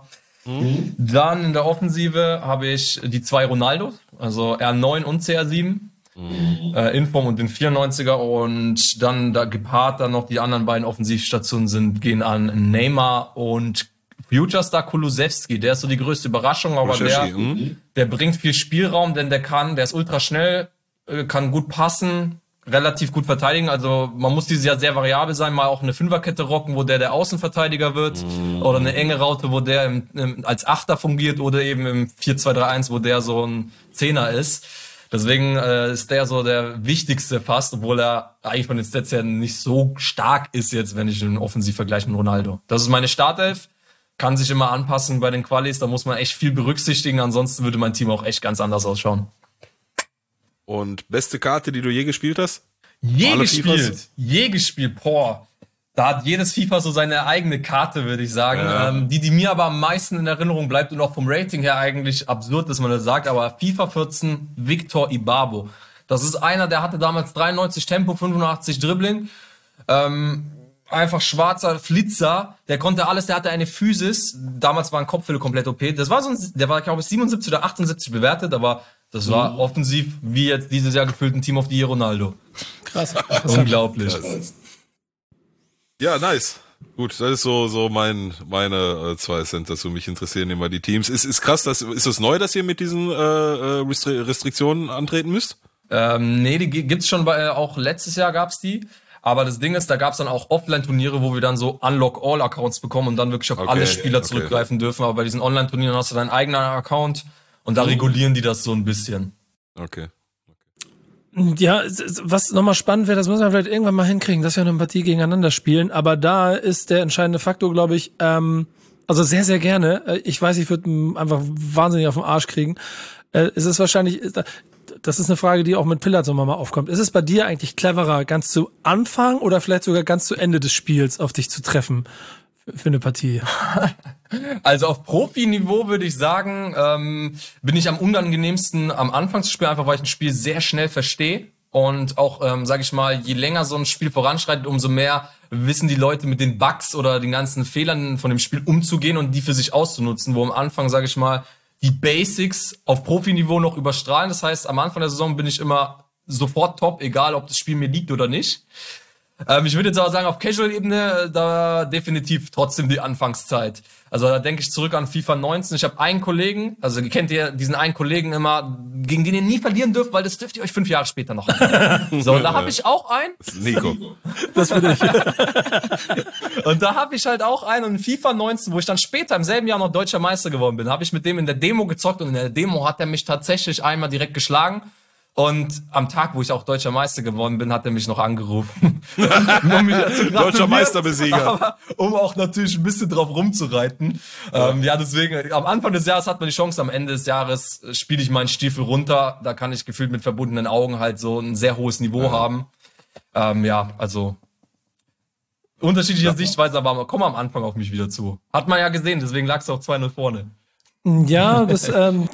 Dann in der Offensive habe ich die 2 Ronaldos, also R9 und CR7. Inform und den 94er und dann da gepaart dann noch die anderen beiden Offensivstationen gehen an Neymar und Futurestar Kulusevski. Der ist so die größte Überraschung, aber der bringt viel Spielraum, denn der ist ultra schnell, kann gut passen, relativ gut verteidigen. Also man muss dieses Jahr sehr variabel sein, mal auch eine Fünferkette rocken, wo der Außenverteidiger wird oder eine enge Raute, wo der als Achter fungiert oder eben im 4-2-3-1, wo der so ein Zehner ist. Deswegen ist der so der wichtigste fast, obwohl er eigentlich von den Stats her nicht so stark ist jetzt, wenn ich den offensiv vergleiche mit Ronaldo. Das ist meine Startelf, kann sich immer anpassen bei den Qualis, da muss man echt viel berücksichtigen, ansonsten würde mein Team auch echt ganz anders ausschauen. Und beste Karte, die du je gespielt hast? Je gespielt, boah. Da hat jedes FIFA so seine eigene Karte, würde ich sagen. Ja. Die mir aber am meisten in Erinnerung bleibt und auch vom Rating her eigentlich absurd, dass man das sagt, aber FIFA 14 Victor Ibarbo. Das ist einer, der hatte damals 93 Tempo, 85 Dribbling. Einfach schwarzer Flitzer, der konnte alles, der hatte eine Physis. Damals war ein Kopfhülle komplett OP. Der war, glaube ich, 77 oder 78 bewertet, aber das war offensiv wie jetzt dieses Jahr gefüllt ein Team of the Year Ronaldo. Krass. Unglaublich. Krass. Ja, nice. Gut, das ist so meine 2 Cent dazu. Mich interessieren immer die Teams. Ist krass, ist das neu, dass ihr mit diesen Restriktionen antreten müsst? Nee, die gibt's schon auch letztes Jahr gab's die. Aber das Ding ist, da gab's dann auch Offline-Turniere, wo wir dann so Unlock-All-Accounts bekommen und dann wirklich auf alle Spieler zurückgreifen dürfen. Aber bei diesen Online-Turnieren hast du deinen eigenen Account und da regulieren die das so ein bisschen. Okay. Ja, was nochmal spannend wäre, das müssen wir vielleicht irgendwann mal hinkriegen, dass wir eine Partie gegeneinander spielen. Aber da ist der entscheidende Faktor, glaube ich, also sehr, sehr gerne. Ich weiß, ich würde einfach wahnsinnig auf den Arsch kriegen. Es ist wahrscheinlich, das ist eine Frage, die auch mit Pillard so mal aufkommt. Ist es bei dir eigentlich cleverer, ganz zu Anfang oder vielleicht sogar ganz zu Ende des Spiels auf dich zu treffen für eine Partie? Also auf Profi-Niveau würde ich sagen, bin ich am unangenehmsten am Anfang zu spielen, einfach weil ich ein Spiel sehr schnell verstehe. Und auch, sage ich mal, je länger so ein Spiel voranschreitet, umso mehr wissen die Leute mit den Bugs oder den ganzen Fehlern von dem Spiel umzugehen und die für sich auszunutzen, wo am Anfang, sage ich mal, die Basics auf Profiniveau noch überstrahlen. Das heißt, am Anfang der Saison bin ich immer sofort top, egal ob das Spiel mir liegt oder nicht. Ich würde jetzt aber sagen, auf Casual-Ebene, da definitiv trotzdem die Anfangszeit. Also da denke ich zurück an FIFA 19. Ich habe einen Kollegen, also kennt ihr diesen einen Kollegen immer, gegen den ihr nie verlieren dürft, weil das dürft ihr euch 5 Jahre später noch haben. So, und da habe ich auch einen. Das ist Nico. Das bin ich. Und da habe ich halt auch einen. Und in FIFA 19, wo ich dann später im selben Jahr noch Deutscher Meister geworden bin, habe ich mit dem in der Demo gezockt und in der Demo hat er mich tatsächlich einmal direkt geschlagen. Und am Tag, wo ich auch Deutscher Meister geworden bin, hat er mich noch angerufen. Um mich zu Deutscher Meisterbesieger. Aber um auch natürlich ein bisschen drauf rumzureiten. Ja, deswegen, am Anfang des Jahres hat man die Chance, am Ende des Jahres spiele ich meinen Stiefel runter. Da kann ich gefühlt mit verbundenen Augen halt so ein sehr hohes Niveau haben. Ja, also unterschiedliche Sichtweise, aber komm am Anfang auf mich wieder zu. Hat man ja gesehen, deswegen lagst du auch 2-0 vorne. Ja, das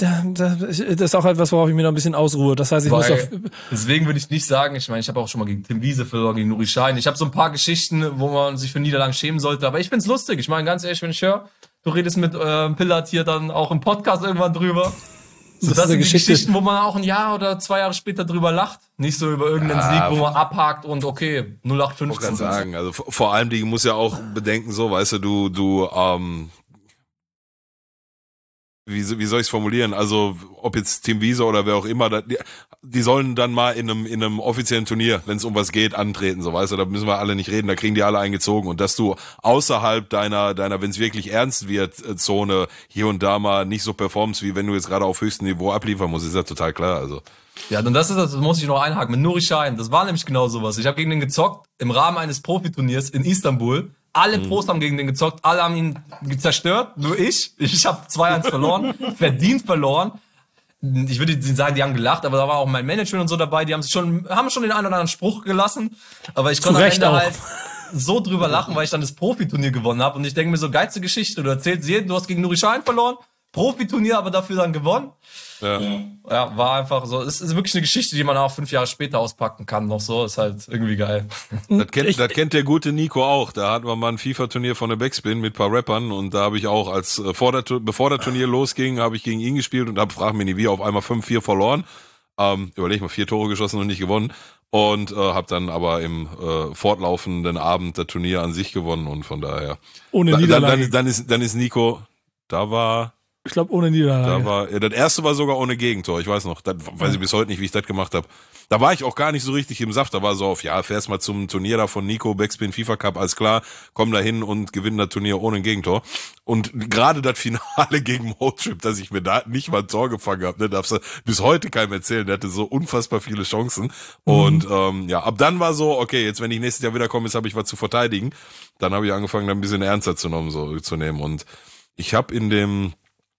ist auch etwas, worauf ich mir noch ein bisschen ausruhe. Das heißt, deswegen würde ich nicht sagen, ich meine, ich habe auch schon mal gegen Tim Wiese verloren, gegen Nuri Sahin. Ich habe so ein paar Geschichten, wo man sich für Niederlagen schämen sollte, aber ich find's lustig. Ich meine, ganz ehrlich, wenn ich höre, du redest mit Pillard hier dann auch im Podcast irgendwann drüber. So, das sind die Geschichten, wo man auch ein Jahr oder 2 Jahre später drüber lacht. Nicht so über irgendeinen Sieg, wo man abhakt und okay, 0815. Ich kann sagen, also vor allem, die muss ja auch bedenken, so, weißt du, wie soll ich es formulieren? Also, ob jetzt Team Wiese oder wer auch immer, die sollen dann mal in einem offiziellen Turnier, wenn es um was geht, antreten, so, weißt du, da müssen wir alle nicht reden, da kriegen die alle eingezogen. Und dass du außerhalb deiner, wenn es wirklich ernst wird, Zone hier und da mal nicht so performst, wie wenn du jetzt gerade auf höchstem Niveau abliefern musst, ist ja total klar, also. Ja, und das muss ich noch einhaken, mit Nuri Sahin, das war nämlich genau sowas. Ich habe gegen den gezockt, im Rahmen eines Profiturniers in Istanbul. Alle Pros haben gegen den gezockt, alle haben ihn zerstört, nur ich. Ich habe 2-1 verloren, verdient verloren. Ich würde nicht sagen, die haben gelacht, aber da war auch mein Management und so dabei, die haben schon den einen oder anderen Spruch gelassen, aber ich konnte am Ende halt so drüber lachen, weil ich dann das Profituurnier gewonnen habe und ich denke mir so, geilste Geschichte, du erzählst jedem, du hast gegen Nuri Sahin verloren, Profiturnier, aber dafür dann gewonnen. Ja, war einfach so. Es ist wirklich eine Geschichte, die man auch 5 Jahre später auspacken kann. Noch so, ist halt irgendwie geil. Das kennt der gute Nico auch. Da hatten wir mal ein FIFA-Turnier von der Backspin mit ein paar Rappern und da habe ich auch, bevor der Turnier losging, habe ich gegen ihn gespielt und frag mich nicht wie, auf einmal 5-4 verloren. Überleg mal, 4 Tore geschossen und nicht gewonnen. Und habe dann aber im fortlaufenden Abend das Turnier an sich gewonnen und von daher. Ohne Niederlage. Dann ist Nico, ich glaube, ohne Niederlage. Das erste war sogar ohne Gegentor. Ich weiß noch, weiß ich bis heute nicht, wie ich das gemacht habe. Da war ich auch gar nicht so richtig im Saft. Da war so fährst mal zum Turnier da von Nico, Backspin FIFA Cup, alles klar, komm da hin und gewinn das Turnier ohne Gegentor. Und gerade das Finale gegen Motrip, dass ich mir da nicht mal ein Tor gefangen habe, ne, darfst du bis heute keinem erzählen. Der hatte so unfassbar viele Chancen. Und ab dann war so, okay, jetzt wenn ich nächstes Jahr wiederkomme, jetzt habe ich was zu verteidigen. Dann habe ich angefangen, da ein bisschen ernster zu nehmen. Und ich habe in dem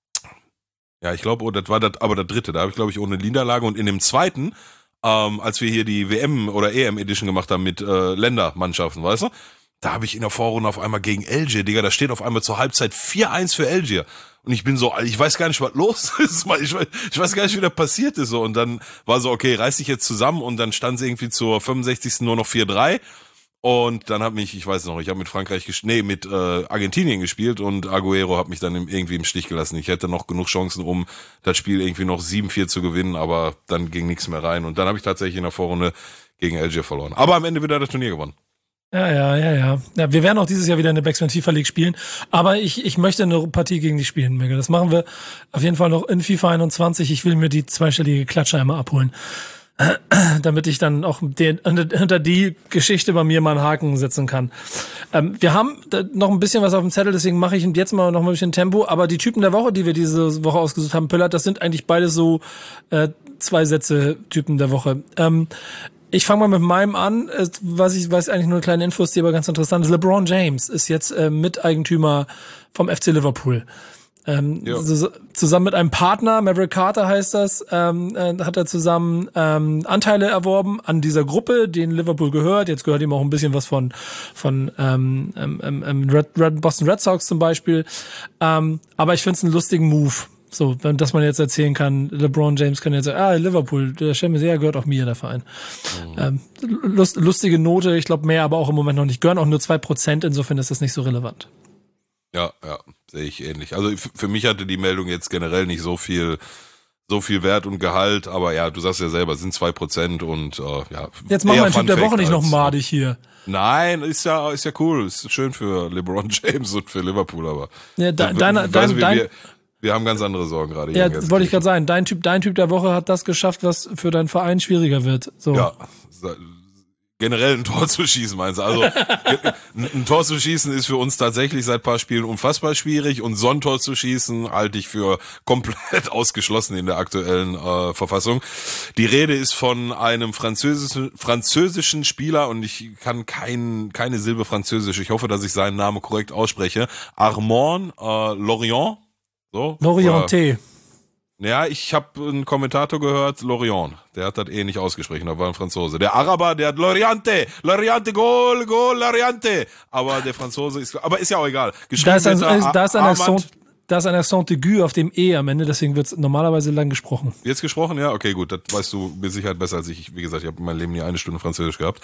ich glaube, das war das dritte. Da habe ich, glaube ich, ohne Niederlage. Und in dem zweiten, als wir hier die WM- oder EM-Edition gemacht haben mit Ländermannschaften, weißt du? Da habe ich in der Vorrunde auf einmal gegen Algier, Digga, da steht auf einmal zur Halbzeit 4-1 für Algier. Und ich bin so, ich weiß gar nicht, was los ist. Ich weiß gar nicht, wie das passiert ist. So. Und dann war so, okay, reiß dich jetzt zusammen. Und dann stand es irgendwie zur 65. nur noch 4-3. Und dann ich weiß noch, ich habe mit mit Argentinien gespielt und Agüero hat mich dann irgendwie im Stich gelassen. Ich hätte noch genug Chancen, um das Spiel irgendwie noch 7-4 zu gewinnen, aber dann ging nichts mehr rein. Und dann habe ich tatsächlich in der Vorrunde gegen Algier verloren. Aber am Ende wieder das Turnier gewonnen. Ja. Wir werden auch dieses Jahr wieder eine Backspin FIFA League spielen, aber ich möchte eine Partie gegen dich spielen, Miguel. Das machen wir auf jeden Fall noch in FIFA 21. Ich will mir die zweistellige Klatsche einmal abholen. Damit ich dann auch hinter die Geschichte bei mir mal einen Haken setzen kann. Wir haben noch ein bisschen was auf dem Zettel, deswegen mache ich jetzt mal noch ein bisschen Tempo. Aber die Typen der Woche, die wir diese Woche ausgesucht haben, Pillard, das sind eigentlich beide so 2 Sätze Typen der Woche. Ich fange mal mit meinem an, was eigentlich nur eine kleine Info ist, die aber ganz interessant ist. LeBron James ist jetzt Miteigentümer vom FC Liverpool. Zusammen mit einem Partner, Maverick Carter heißt das, hat er zusammen Anteile erworben an dieser Gruppe, denen Liverpool gehört. Jetzt gehört ihm auch ein bisschen was von Boston Red Sox zum Beispiel. Aber ich finde es einen lustigen Move. So, dass man jetzt erzählen kann, LeBron James kann jetzt sagen, Liverpool, der Champions League gehört auch mir, der Verein. Lustige Note, ich glaube mehr, aber auch im Moment noch nicht. Gehören auch nur 2%, insofern ist das nicht so relevant. Ja, sehe ich ähnlich. Also für mich hatte die Meldung jetzt generell nicht so viel Wert und Gehalt, aber ja, du sagst ja selber, sind 2% und Jetzt machen wir einen Typ der Woche nicht noch madig hier. Nein, ist ja cool, ist schön für LeBron James und für Liverpool, aber ja, wir haben ganz andere Sorgen gerade. Ja, das wollte ich gerade sagen. Dein Typ der Woche hat das geschafft, was für deinen Verein schwieriger wird. So. Ja, generell ein Tor zu schießen, meinst du? Also ein Tor zu schießen ist für uns tatsächlich seit ein paar Spielen unfassbar schwierig und so ein Tor zu schießen halte ich für komplett ausgeschlossen in der aktuellen Verfassung. Die Rede ist von einem französischen Spieler und ich kann keine Silbe Französisch. Ich hoffe, dass ich seinen Namen korrekt ausspreche. Armand Lorient. So, Lorienté. Ja, ich habe einen Kommentator gehört, Lorient. Der hat das nicht ausgesprochen, da war ein Franzose. Der Araber, der hat Loriente, Goal, Loriente. Aber der Franzose ist ja auch egal. Da ist ein Accent aigu auf dem E am Ende, deswegen wird es normalerweise lang gesprochen. Jetzt gesprochen? Ja, okay, gut. Das weißt du mit Sicherheit besser als ich. Wie gesagt, ich habe in meinem Leben nie 1 Stunde Französisch gehabt.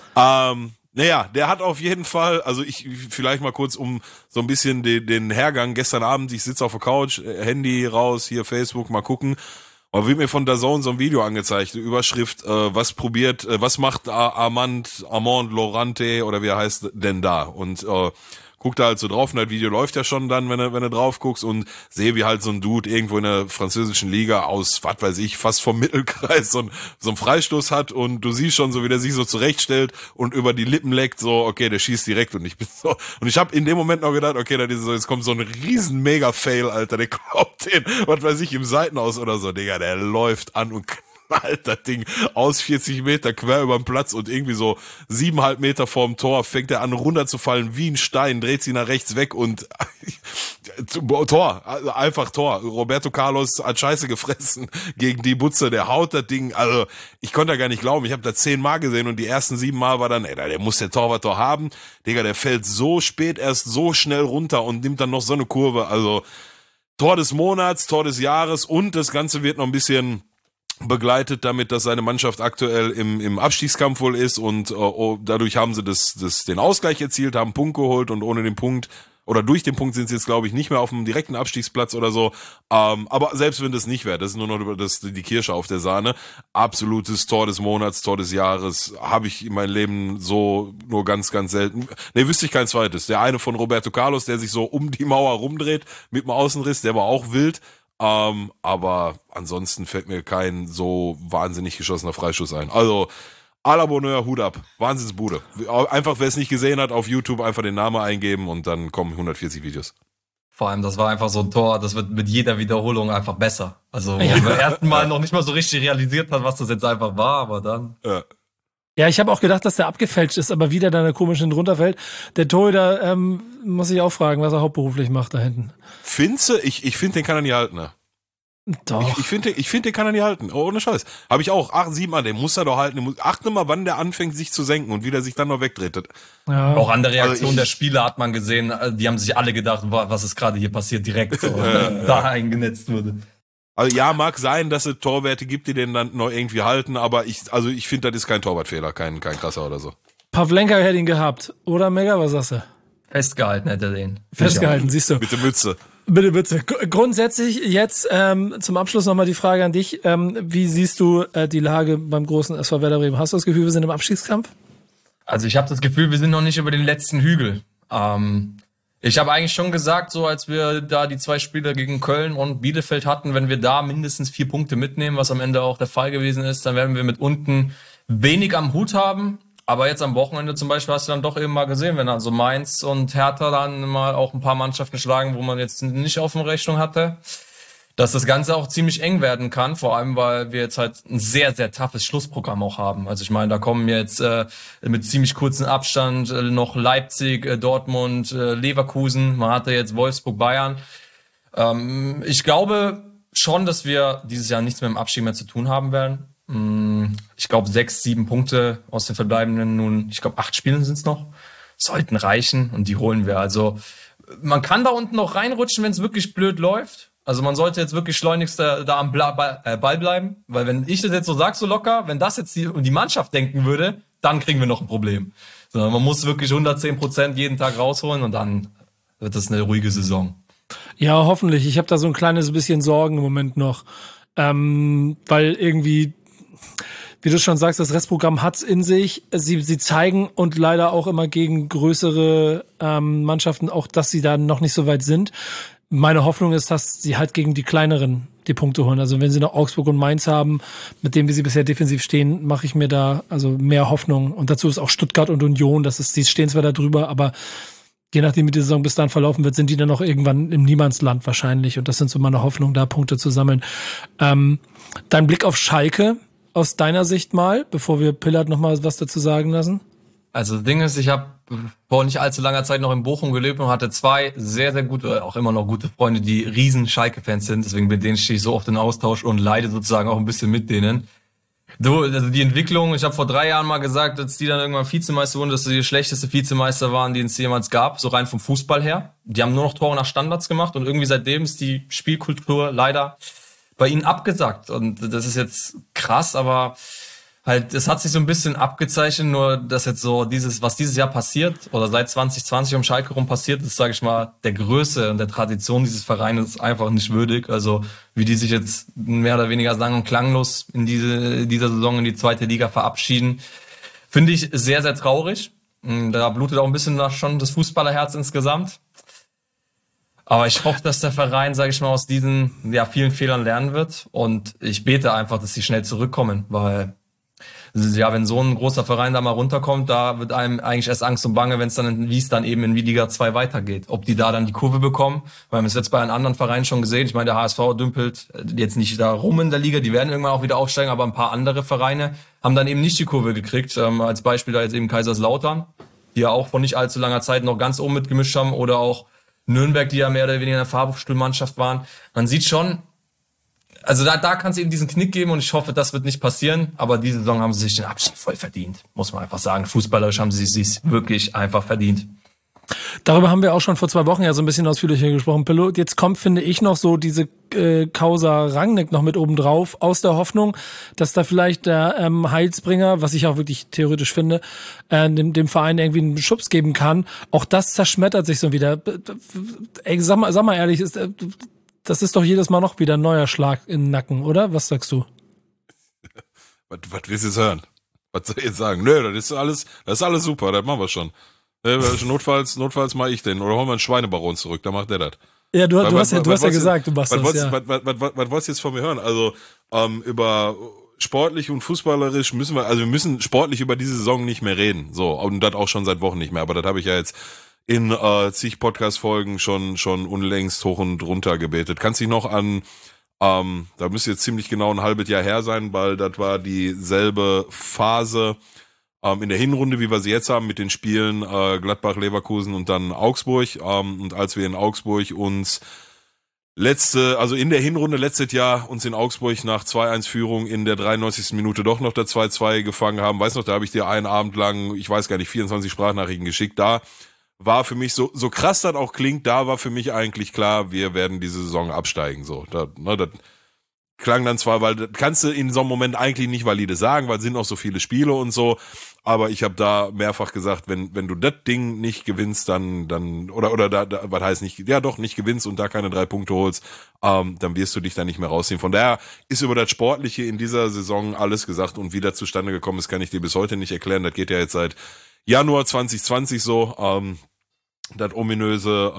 Naja, der hat auf jeden Fall, also ich vielleicht mal kurz um so ein bisschen den Hergang gestern Abend, ich sitze auf der Couch, Handy raus, hier Facebook, mal gucken. Und wird mir von DAZN so ein Video angezeigt, Überschrift, was macht Armand Lorente oder wie er heißt denn da? Und guck da halt so drauf und das Video läuft ja schon dann, wenn du drauf guckst und sehe, wie halt so ein Dude irgendwo in der französischen Liga aus, was weiß ich, fast vom Mittelkreis so einen Freistoß hat und du siehst schon so, wie der sich so zurechtstellt und über die Lippen leckt, so, okay, der schießt direkt und ich habe in dem Moment noch gedacht, okay, das ist so, jetzt kommt so ein riesen Mega-Fail, Alter, der glaubt den, was weiß ich, im Seitenaus oder so, Digga, der läuft an und knallt das Ding aus 40 Meter quer über den Platz und irgendwie so 7,5 Meter vorm Tor fängt er an runterzufallen wie ein Stein, dreht sich nach rechts weg und Tor, also einfach Tor. Roberto Carlos hat Scheiße gefressen gegen die Butze, der haut das Ding, also ich konnte da gar nicht glauben, ich habe da 10 Mal gesehen und die ersten 7 Mal war dann, der muss der Torwart doch haben, Digga, der fällt so spät erst so schnell runter und nimmt dann noch so eine Kurve, also Tor des Monats, Tor des Jahres und das Ganze wird noch ein bisschen begleitet damit, dass seine Mannschaft aktuell im Abstiegskampf wohl ist und dadurch haben sie den Ausgleich erzielt, haben einen Punkt geholt und ohne den Punkt oder durch den Punkt sind sie jetzt, glaube ich, nicht mehr auf dem direkten Abstiegsplatz oder so. Aber selbst wenn das nicht wäre, das ist nur noch die Kirsche auf der Sahne. Absolutes Tor des Monats, Tor des Jahres habe ich in meinem Leben so nur ganz, ganz selten. Ne, wüsste ich kein zweites. Der eine von Roberto Carlos, der sich so um die Mauer rumdreht mit dem Außenriss, der war auch wild. Aber ansonsten fällt mir kein so wahnsinnig geschossener Freischuss ein. Also, à la Bonheur, Hut ab. Wahnsinnsbude. Einfach, wer es nicht gesehen hat, auf YouTube einfach den Namen eingeben und dann kommen 140 Videos. Vor allem, das war einfach so ein Tor, das wird mit jeder Wiederholung einfach besser. Also, wo man beim ersten Mal noch nicht mal so richtig realisiert hat, was das jetzt einfach war, aber dann... Ja, ich habe auch gedacht, dass der abgefälscht ist, aber wieder dann komisch runterfällt. Der Torhüter muss ich auch fragen, was er hauptberuflich macht da hinten. Findest du? Ich finde, den kann er nie halten, ne? Doch. Ich finde, den kann er nie halten. Oh, ohne Scheiß. Habe ich auch. 8, 7 Mal, den muss er doch halten. Achte mal, wann der anfängt, sich zu senken und wie der sich dann noch wegdreht. Ja. Auch an der Reaktion der Spieler hat man gesehen, die haben sich alle gedacht, was ist gerade hier passiert, direkt so, da eingenetzt wurde. Also ja, mag sein, dass es Torwerte gibt, die den dann noch irgendwie halten, aber ich finde, das ist kein Torwartfehler, kein krasser oder so. Pavlenka hätte ihn gehabt, oder Mega, was sagst du? Festgehalten hätte er den. Festgehalten, siehst du. Bitte Mütze. Bitte. Grundsätzlich jetzt zum Abschluss nochmal die Frage an dich. Wie siehst du die Lage beim großen SV Werder Bremen? Hast du das Gefühl, wir sind im Abstiegskampf? Also ich habe das Gefühl, wir sind noch nicht über den letzten Hügel. Ich habe eigentlich schon gesagt, so als wir da die 2 Spiele gegen Köln und Bielefeld hatten, wenn wir da mindestens 4 Punkte mitnehmen, was am Ende auch der Fall gewesen ist, dann werden wir mit unten wenig am Hut haben. Aber jetzt am Wochenende zum Beispiel hast du dann doch eben mal gesehen, wenn also Mainz und Hertha dann mal auch ein paar Mannschaften schlagen, wo man jetzt nicht auf der Rechnung hatte, dass das Ganze auch ziemlich eng werden kann, vor allem, weil wir jetzt halt ein sehr, sehr toughes Schlussprogramm auch haben. Also ich meine, da kommen jetzt mit ziemlich kurzen Abstand noch Leipzig, Dortmund, Leverkusen, man hatte jetzt Wolfsburg, Bayern. Ich glaube schon, dass wir dieses Jahr nichts mit dem Abstieg mehr zu tun haben werden. Ich glaube 6, 7 Punkte aus den verbleibenden, ich glaube 8 Spielen sind es noch, sollten reichen und die holen wir. Also man kann da unten noch reinrutschen, wenn es wirklich blöd läuft. Also man sollte jetzt wirklich schleunigst da am Ball bleiben, weil wenn ich das jetzt so sage, so locker, wenn das jetzt die Mannschaft denken würde, dann kriegen wir noch ein Problem. Sondern man muss wirklich 110% jeden Tag rausholen und dann wird das eine ruhige Saison. Ja, hoffentlich. Ich habe da so ein kleines bisschen Sorgen im Moment noch, weil irgendwie, wie du schon sagst, das Restprogramm hat's in sich. Sie zeigen und leider auch immer gegen größere Mannschaften auch, dass sie da noch nicht so weit sind. Meine Hoffnung ist, dass sie halt gegen die kleineren die Punkte holen. Also wenn sie noch Augsburg und Mainz haben, mit dem wie sie bisher defensiv stehen, mache ich mir da also mehr Hoffnung. Und dazu ist auch Stuttgart und Union, die stehen zwar da drüber, aber je nachdem, wie die Saison bis dahin verlaufen wird, sind die dann noch irgendwann im Niemandsland wahrscheinlich. Und das sind so meine Hoffnungen, da Punkte zu sammeln. Dein Blick auf Schalke aus deiner Sicht mal, bevor wir Pillard noch mal was dazu sagen lassen? Also das Ding ist, ich habe vor nicht allzu langer Zeit noch in Bochum gelebt und hatte 2 sehr, sehr gute, auch immer noch gute Freunde, die riesen Schalke-Fans sind. Deswegen mit denen stehe ich so oft in Austausch und leide sozusagen auch ein bisschen mit denen. Also die Entwicklung, ich habe vor 3 Jahren mal gesagt, als die dann irgendwann Vizemeister wurden, dass sie die schlechteste Vizemeister waren, die es jemals gab, so rein vom Fußball her. Die haben nur noch Tore nach Standards gemacht und irgendwie seitdem ist die Spielkultur leider bei ihnen abgesackt. Und das ist jetzt krass, aber halt, es hat sich so ein bisschen abgezeichnet, nur dass jetzt so was dieses Jahr passiert oder seit 2020 um Schalke rum passiert ist, sage ich mal, der Größe und der Tradition dieses Vereins ist einfach nicht würdig. Also wie die sich jetzt mehr oder weniger sang- und klanglos in dieser Saison in die 2. Liga verabschieden, finde ich sehr, sehr traurig. Da blutet auch ein bisschen schon das Fußballerherz insgesamt. Aber ich hoffe, dass der Verein, sage ich mal, aus diesen vielen Fehlern lernen wird und ich bete einfach, dass sie schnell zurückkommen, weil ja, wenn so ein großer Verein da mal runterkommt, da wird einem eigentlich erst Angst und Bange, wenn es dann eben in Liga 2 weitergeht. Ob die da dann die Kurve bekommen, weil wir haben es jetzt bei einem anderen Verein schon gesehen. Ich meine, der HSV dümpelt jetzt nicht da rum in der Liga, die werden irgendwann auch wieder aufsteigen, aber ein paar andere Vereine haben dann eben nicht die Kurve gekriegt. Als Beispiel da jetzt eben Kaiserslautern, die ja auch vor nicht allzu langer Zeit noch ganz oben mitgemischt haben, oder auch Nürnberg, die ja mehr oder weniger eine Fahrstuhlmannschaft waren. Man sieht schon, also da kann es eben diesen Knick geben und ich hoffe, das wird nicht passieren. Aber diese Saison haben sie sich den Abstieg voll verdient, muss man einfach sagen. Fußballerisch haben sie es wirklich einfach verdient. Darüber haben wir auch schon vor 2 Wochen ja so ein bisschen ausführlicher gesprochen, Pillow. Jetzt kommt, finde ich, noch so diese Causa Rangnick noch mit oben drauf, aus der Hoffnung, dass da vielleicht der Heilsbringer, was ich auch wirklich theoretisch finde, dem Verein irgendwie einen Schubs geben kann. Auch das zerschmettert sich so wieder. Ey, sag mal ehrlich, das ist doch jedes Mal noch wieder ein neuer Schlag in den Nacken, oder? Was sagst du? Was willst du jetzt hören? Was soll ich jetzt sagen? Nö, das ist alles super, das machen wir schon. Notfalls mache ich den. Oder holen wir einen Schweinebaron zurück, dann macht der das. Ja, du hast ja gesagt, du machst das, ja. Was wolltest du jetzt von mir hören? Also, über sportlich und fußballerisch wir müssen sportlich über diese Saison nicht mehr reden. So, und das auch schon seit Wochen nicht mehr. Aber das habe ich ja jetzt in zig Podcast-Folgen schon unlängst hoch und runter gebetet. Kannst dich noch an, da müsste jetzt ziemlich genau ein halbes Jahr her sein, weil das war dieselbe Phase in der Hinrunde, wie wir sie jetzt haben, mit den Spielen Gladbach, Leverkusen und dann Augsburg. Und als wir in Augsburg uns in der Hinrunde letztes Jahr uns in Augsburg nach 2-1-Führung in der 93. Minute doch noch der 2-2 gefangen haben. Weißt noch, da habe ich dir einen Abend lang, ich weiß gar nicht, 24 Sprachnachrichten geschickt. Da war für mich so krass das auch klingt, da war für mich eigentlich klar, wir werden diese Saison absteigen. So, das klang dann zwar, weil das kannst du in so einem Moment eigentlich nicht valide sagen, weil es sind noch so viele Spiele und so. Aber ich habe da mehrfach gesagt, wenn du das Ding nicht gewinnst, dann oder da was heißt nicht, ja doch nicht gewinnst und da keine 3 Punkte holst, dann wirst du dich da nicht mehr rausziehen. Von daher ist über das Sportliche in dieser Saison alles gesagt und wie das zustande gekommen ist, kann ich dir bis heute nicht erklären. Das geht ja jetzt seit Januar 2020 so. Das ominöse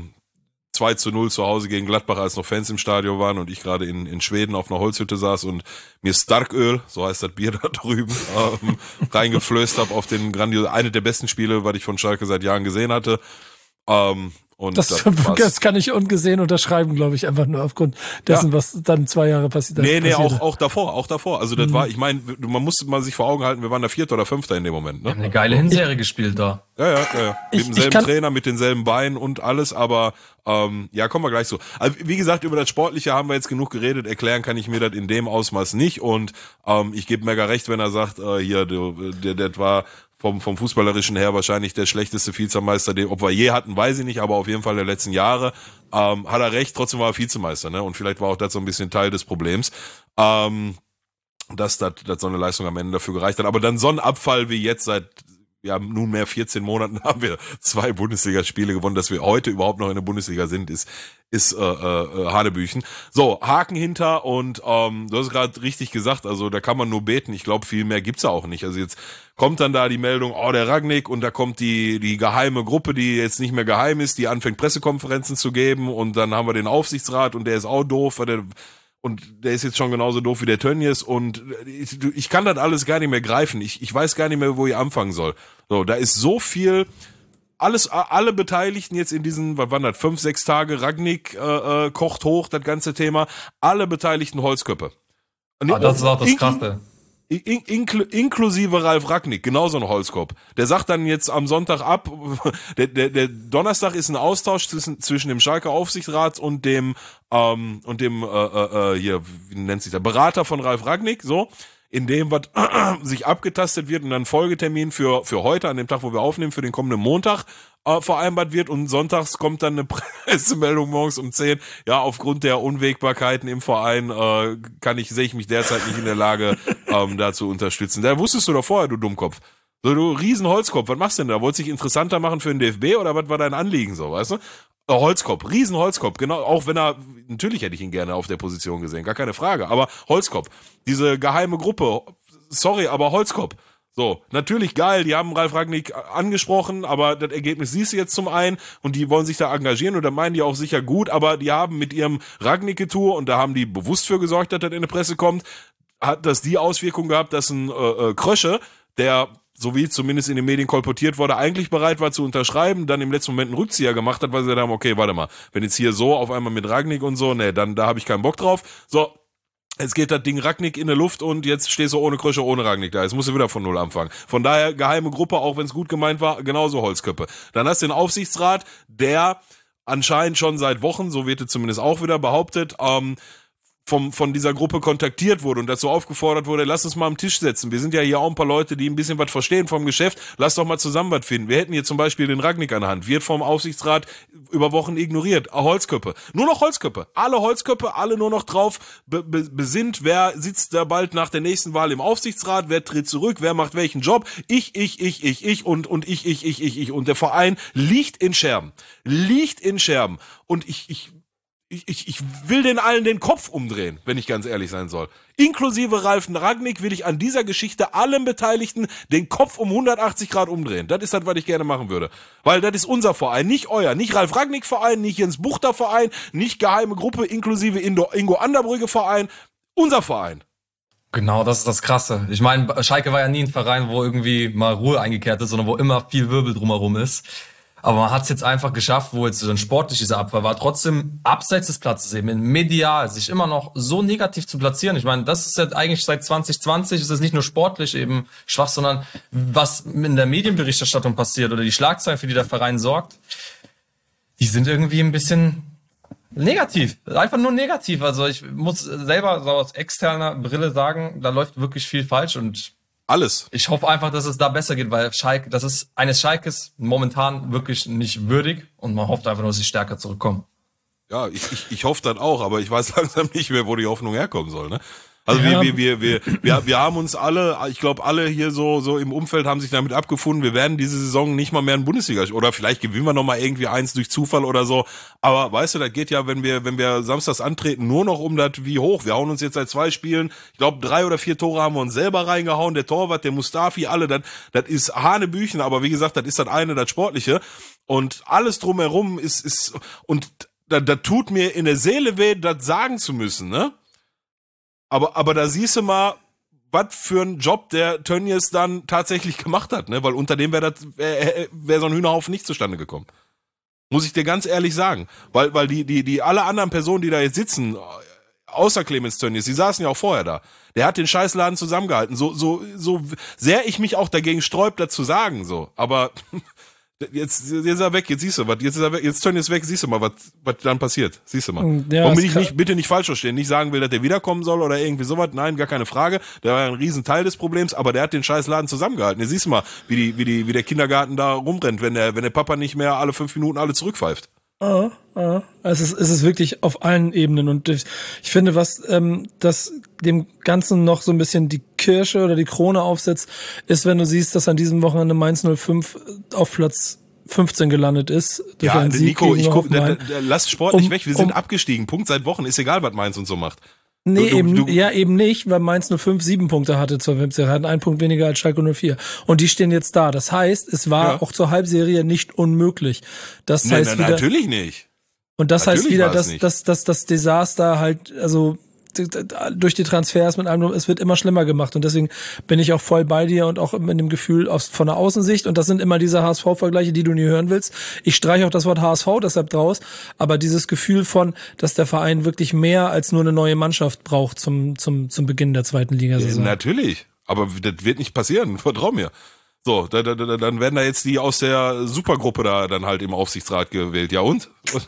2-0 zu Hause gegen Gladbach, als noch Fans im Stadion waren und ich gerade in Schweden auf einer Holzhütte saß und mir Starköl, so heißt das Bier da drüben, reingeflößt habe auf den eine der besten Spiele, was ich von Schalke seit Jahren gesehen hatte. Und das kann ich ungesehen unterschreiben, glaube ich, einfach nur aufgrund dessen, was dann 2 Jahre passiert. Nee, auch davor. Also das war, ich meine, man musste mal sich vor Augen halten, wir waren der 4. oder 5. in dem Moment. Ne? Wir haben eine geile Hinserie gespielt da. Ja. Mit demselben Trainer, mit denselben Beinen und alles, aber kommen wir gleich so. Also, wie gesagt, über das Sportliche haben wir jetzt genug geredet, erklären kann ich mir das in dem Ausmaß nicht und ich gebe Mega recht, wenn er sagt, das war vom Fußballerischen her wahrscheinlich der schlechteste Vizemeister, ob wir je hatten, weiß ich nicht, aber auf jeden Fall der letzten Jahre. Hat er recht, trotzdem war er Vizemeister, ne? Und vielleicht war auch das so ein bisschen Teil des Problems, dass so eine Leistung am Ende dafür gereicht hat. Aber dann so ein Abfall wie jetzt seit nunmehr 14 Monaten haben wir 2 Bundesligaspiele gewonnen, dass wir heute überhaupt noch in der Bundesliga sind, ist Hanebüchen. So, Haken hinter und du hast gerade richtig gesagt, also da kann man nur beten. Ich glaube, viel mehr gibt's ja auch nicht. Also jetzt kommt dann da die Meldung, der Rangnick und da kommt die geheime Gruppe, die jetzt nicht mehr geheim ist, die anfängt Pressekonferenzen zu geben und dann haben wir den Aufsichtsrat und der ist auch doof, und der ist jetzt schon genauso doof wie der Tönnies und ich kann das alles gar nicht mehr greifen. Ich weiß gar nicht mehr, wo ich anfangen soll. So, da ist so viel, alle Beteiligten jetzt in diesen, was waren das, 5-6 Tage, Rangnick kocht hoch, das ganze Thema, alle Beteiligten Holzköpfe. Das ist auch das Krasse. Inklusive Ralf Rangnick, genauso ein Holzkopf. Der sagt dann jetzt am Sonntag ab, der Donnerstag ist ein Austausch zwischen dem Schalker Aufsichtsrat und dem hier, wie nennt sich der, Berater von Ralf Rangnick, so, in dem was sich abgetastet wird und dann Folgetermin für heute, an dem Tag, wo wir aufnehmen, für den kommenden Montag vereinbart wird und sonntags kommt dann eine Pressemeldung morgens um 10. Ja, aufgrund der Unwägbarkeiten im Verein sehe ich mich derzeit nicht in der Lage, da zu unterstützen. Da wusstest du doch vorher, du Dummkopf. So, du Riesenholzkopf, was machst du denn da? Wolltest du dich interessanter machen für den DFB oder was war dein Anliegen so, weißt du? Holzkopf, Riesenholzkopf, genau, auch wenn natürlich hätte ich ihn gerne auf der Position gesehen, gar keine Frage, aber Holzkopf, diese geheime Gruppe, sorry, aber Holzkopf. So, natürlich geil, die haben Ralf Rangnick angesprochen, aber das Ergebnis siehst du jetzt zum einen und die wollen sich da engagieren und da meinen die auch sicher gut, aber die haben mit ihrem Rangnick-Tour und da haben die bewusst für gesorgt, dass das in die Presse kommt, hat das die Auswirkung gehabt, dass ein Krösche, der, so wie zumindest in den Medien kolportiert wurde, eigentlich bereit war zu unterschreiben, dann im letzten Moment einen Rückzieher gemacht hat, weil sie gesagt haben, okay, warte mal, wenn jetzt hier so auf einmal mit Rangnick und so, dann da habe ich keinen Bock drauf. So, jetzt geht das Ding Rangnick in der Luft und jetzt stehst du ohne Krösche, ohne Rangnick da. Jetzt musst du wieder von Null anfangen. Von daher, geheime Gruppe, auch wenn es gut gemeint war, genauso Holzköppe. Dann hast du den Aufsichtsrat, der anscheinend schon seit Wochen, so wird es zumindest auch wieder behauptet, von dieser Gruppe kontaktiert wurde und dazu aufgefordert wurde, lass uns mal am Tisch setzen. Wir sind ja hier auch ein paar Leute, die ein bisschen was verstehen vom Geschäft. Lass doch mal zusammen was finden. Wir hätten hier zum Beispiel den Rangnick an der Hand. Wird vom Aufsichtsrat über Wochen ignoriert. Holzköpfe. Nur noch Holzköpfe. Alle Holzköpfe, alle nur noch drauf besinnt. Wer sitzt da bald nach der nächsten Wahl im Aufsichtsrat? Wer tritt zurück? Wer macht welchen Job? Ich und ich. Und der Verein liegt in Scherben. Und ich will den allen den Kopf umdrehen, wenn ich ganz ehrlich sein soll. Inklusive Ralf Rangnick will ich an dieser Geschichte allen Beteiligten den Kopf um 180 Grad umdrehen. Das ist das, was ich gerne machen würde. Weil das ist unser Verein, nicht euer. Nicht Ralf Rangnick Verein, nicht Jens Buchter Verein, nicht geheime Gruppe inklusive Ingo Anderbrügge Verein. Unser Verein. Genau, das ist das Krasse. Ich meine, Schalke war ja nie ein Verein, wo irgendwie mal Ruhe eingekehrt ist, sondern wo immer viel Wirbel drumherum ist. Aber man hat es jetzt einfach geschafft, wo jetzt so ein sportlicher Abfall war, trotzdem abseits des Platzes eben, medial, sich immer noch so negativ zu platzieren. Ich meine, das ist jetzt eigentlich seit 2020, ist es nicht nur sportlich eben schwach, sondern was in der Medienberichterstattung passiert oder die Schlagzeilen, für die der Verein sorgt, die sind irgendwie ein bisschen negativ. Einfach nur negativ. Also ich muss selber so aus externer Brille sagen, da läuft wirklich viel falsch und alles. Ich hoffe einfach, dass es da besser geht, weil Schalke, das ist eines Schalkes momentan wirklich nicht würdig und man hofft einfach nur, dass sie stärker zurückkommen. Ja, ich hoffe dann auch, aber ich weiß langsam nicht mehr, wo die Hoffnung herkommen soll, ne? Also ja. wir haben uns alle, ich glaube alle hier so im Umfeld haben sich damit abgefunden, wir werden diese Saison nicht mal mehr in Bundesliga, oder vielleicht gewinnen wir noch mal irgendwie eins durch Zufall oder so, aber weißt du, das geht ja, wenn wir samstags antreten, nur noch um das wie hoch. Wir hauen uns jetzt seit 2 Spielen, ich glaube 3 oder 4 Tore haben wir uns selber reingehauen, der Torwart, der Mustafi, alle, das ist Hanebüchen, aber wie gesagt, das ist das eine, das Sportliche und alles drumherum ist und da tut mir in der Seele weh, das sagen zu müssen, ne? Aber da siehst du mal, was für ein Job der Tönnies dann tatsächlich gemacht hat, ne? Weil unter dem wäre so ein Hühnerhaufen nicht zustande gekommen. Muss ich dir ganz ehrlich sagen. Weil die alle anderen Personen, die da jetzt sitzen, außer Clemens Tönnies, die saßen ja auch vorher da. Der hat den Scheißladen zusammengehalten. So sehr ich mich auch dagegen sträub, das zu sagen, so. Aber jetzt ist er weg, jetzt siehst du was. Jetzt ist er weg, jetzt Tönnies weg, siehst du mal, was dann passiert. Siehst du mal. Ja, und bitte nicht falsch verstehen, nicht sagen will, dass der wiederkommen soll oder irgendwie sowas. Nein, gar keine Frage. Der war ein Riesenteil des Problems, aber der hat den Scheißladen zusammengehalten. Jetzt siehst du mal, wie der Kindergarten da rumrennt, wenn der Papa nicht mehr alle 5 Minuten alle zurückpfeift. Es ist wirklich auf allen Ebenen und ich finde, was das dem Ganzen noch so ein bisschen die Kirsche oder die Krone aufsetzt, ist, wenn du siehst, dass an diesem Wochenende Mainz 05 auf Platz 15 gelandet ist. Ja, Nico, lass Sport nicht weg, wir sind abgestiegen, Punkt seit Wochen, ist egal, was Mainz und so macht. Nee, eben nicht, weil Mainz 05 7 Punkte hatte zur Halbserie, hatten 1 Punkt weniger als Schalke 04. Und die stehen jetzt da. Das heißt, es war auch zur Halbserie nicht unmöglich. Das heißt wieder, natürlich nicht. Und das heißt wieder, dass das Desaster halt, also durch die Transfers mit allem, es wird immer schlimmer gemacht und deswegen bin ich auch voll bei dir und auch in dem Gefühl von der Außensicht und das sind immer diese HSV-Vergleiche, die du nie hören willst. Ich streiche auch das Wort HSV deshalb draus, aber dieses Gefühl von, dass der Verein wirklich mehr als nur eine neue Mannschaft braucht zum Beginn der 2. Ligasaison. Ja, natürlich, aber das wird nicht passieren, vertrau mir. So, dann werden da jetzt die aus der Supergruppe da dann halt im Aufsichtsrat gewählt. Ja und?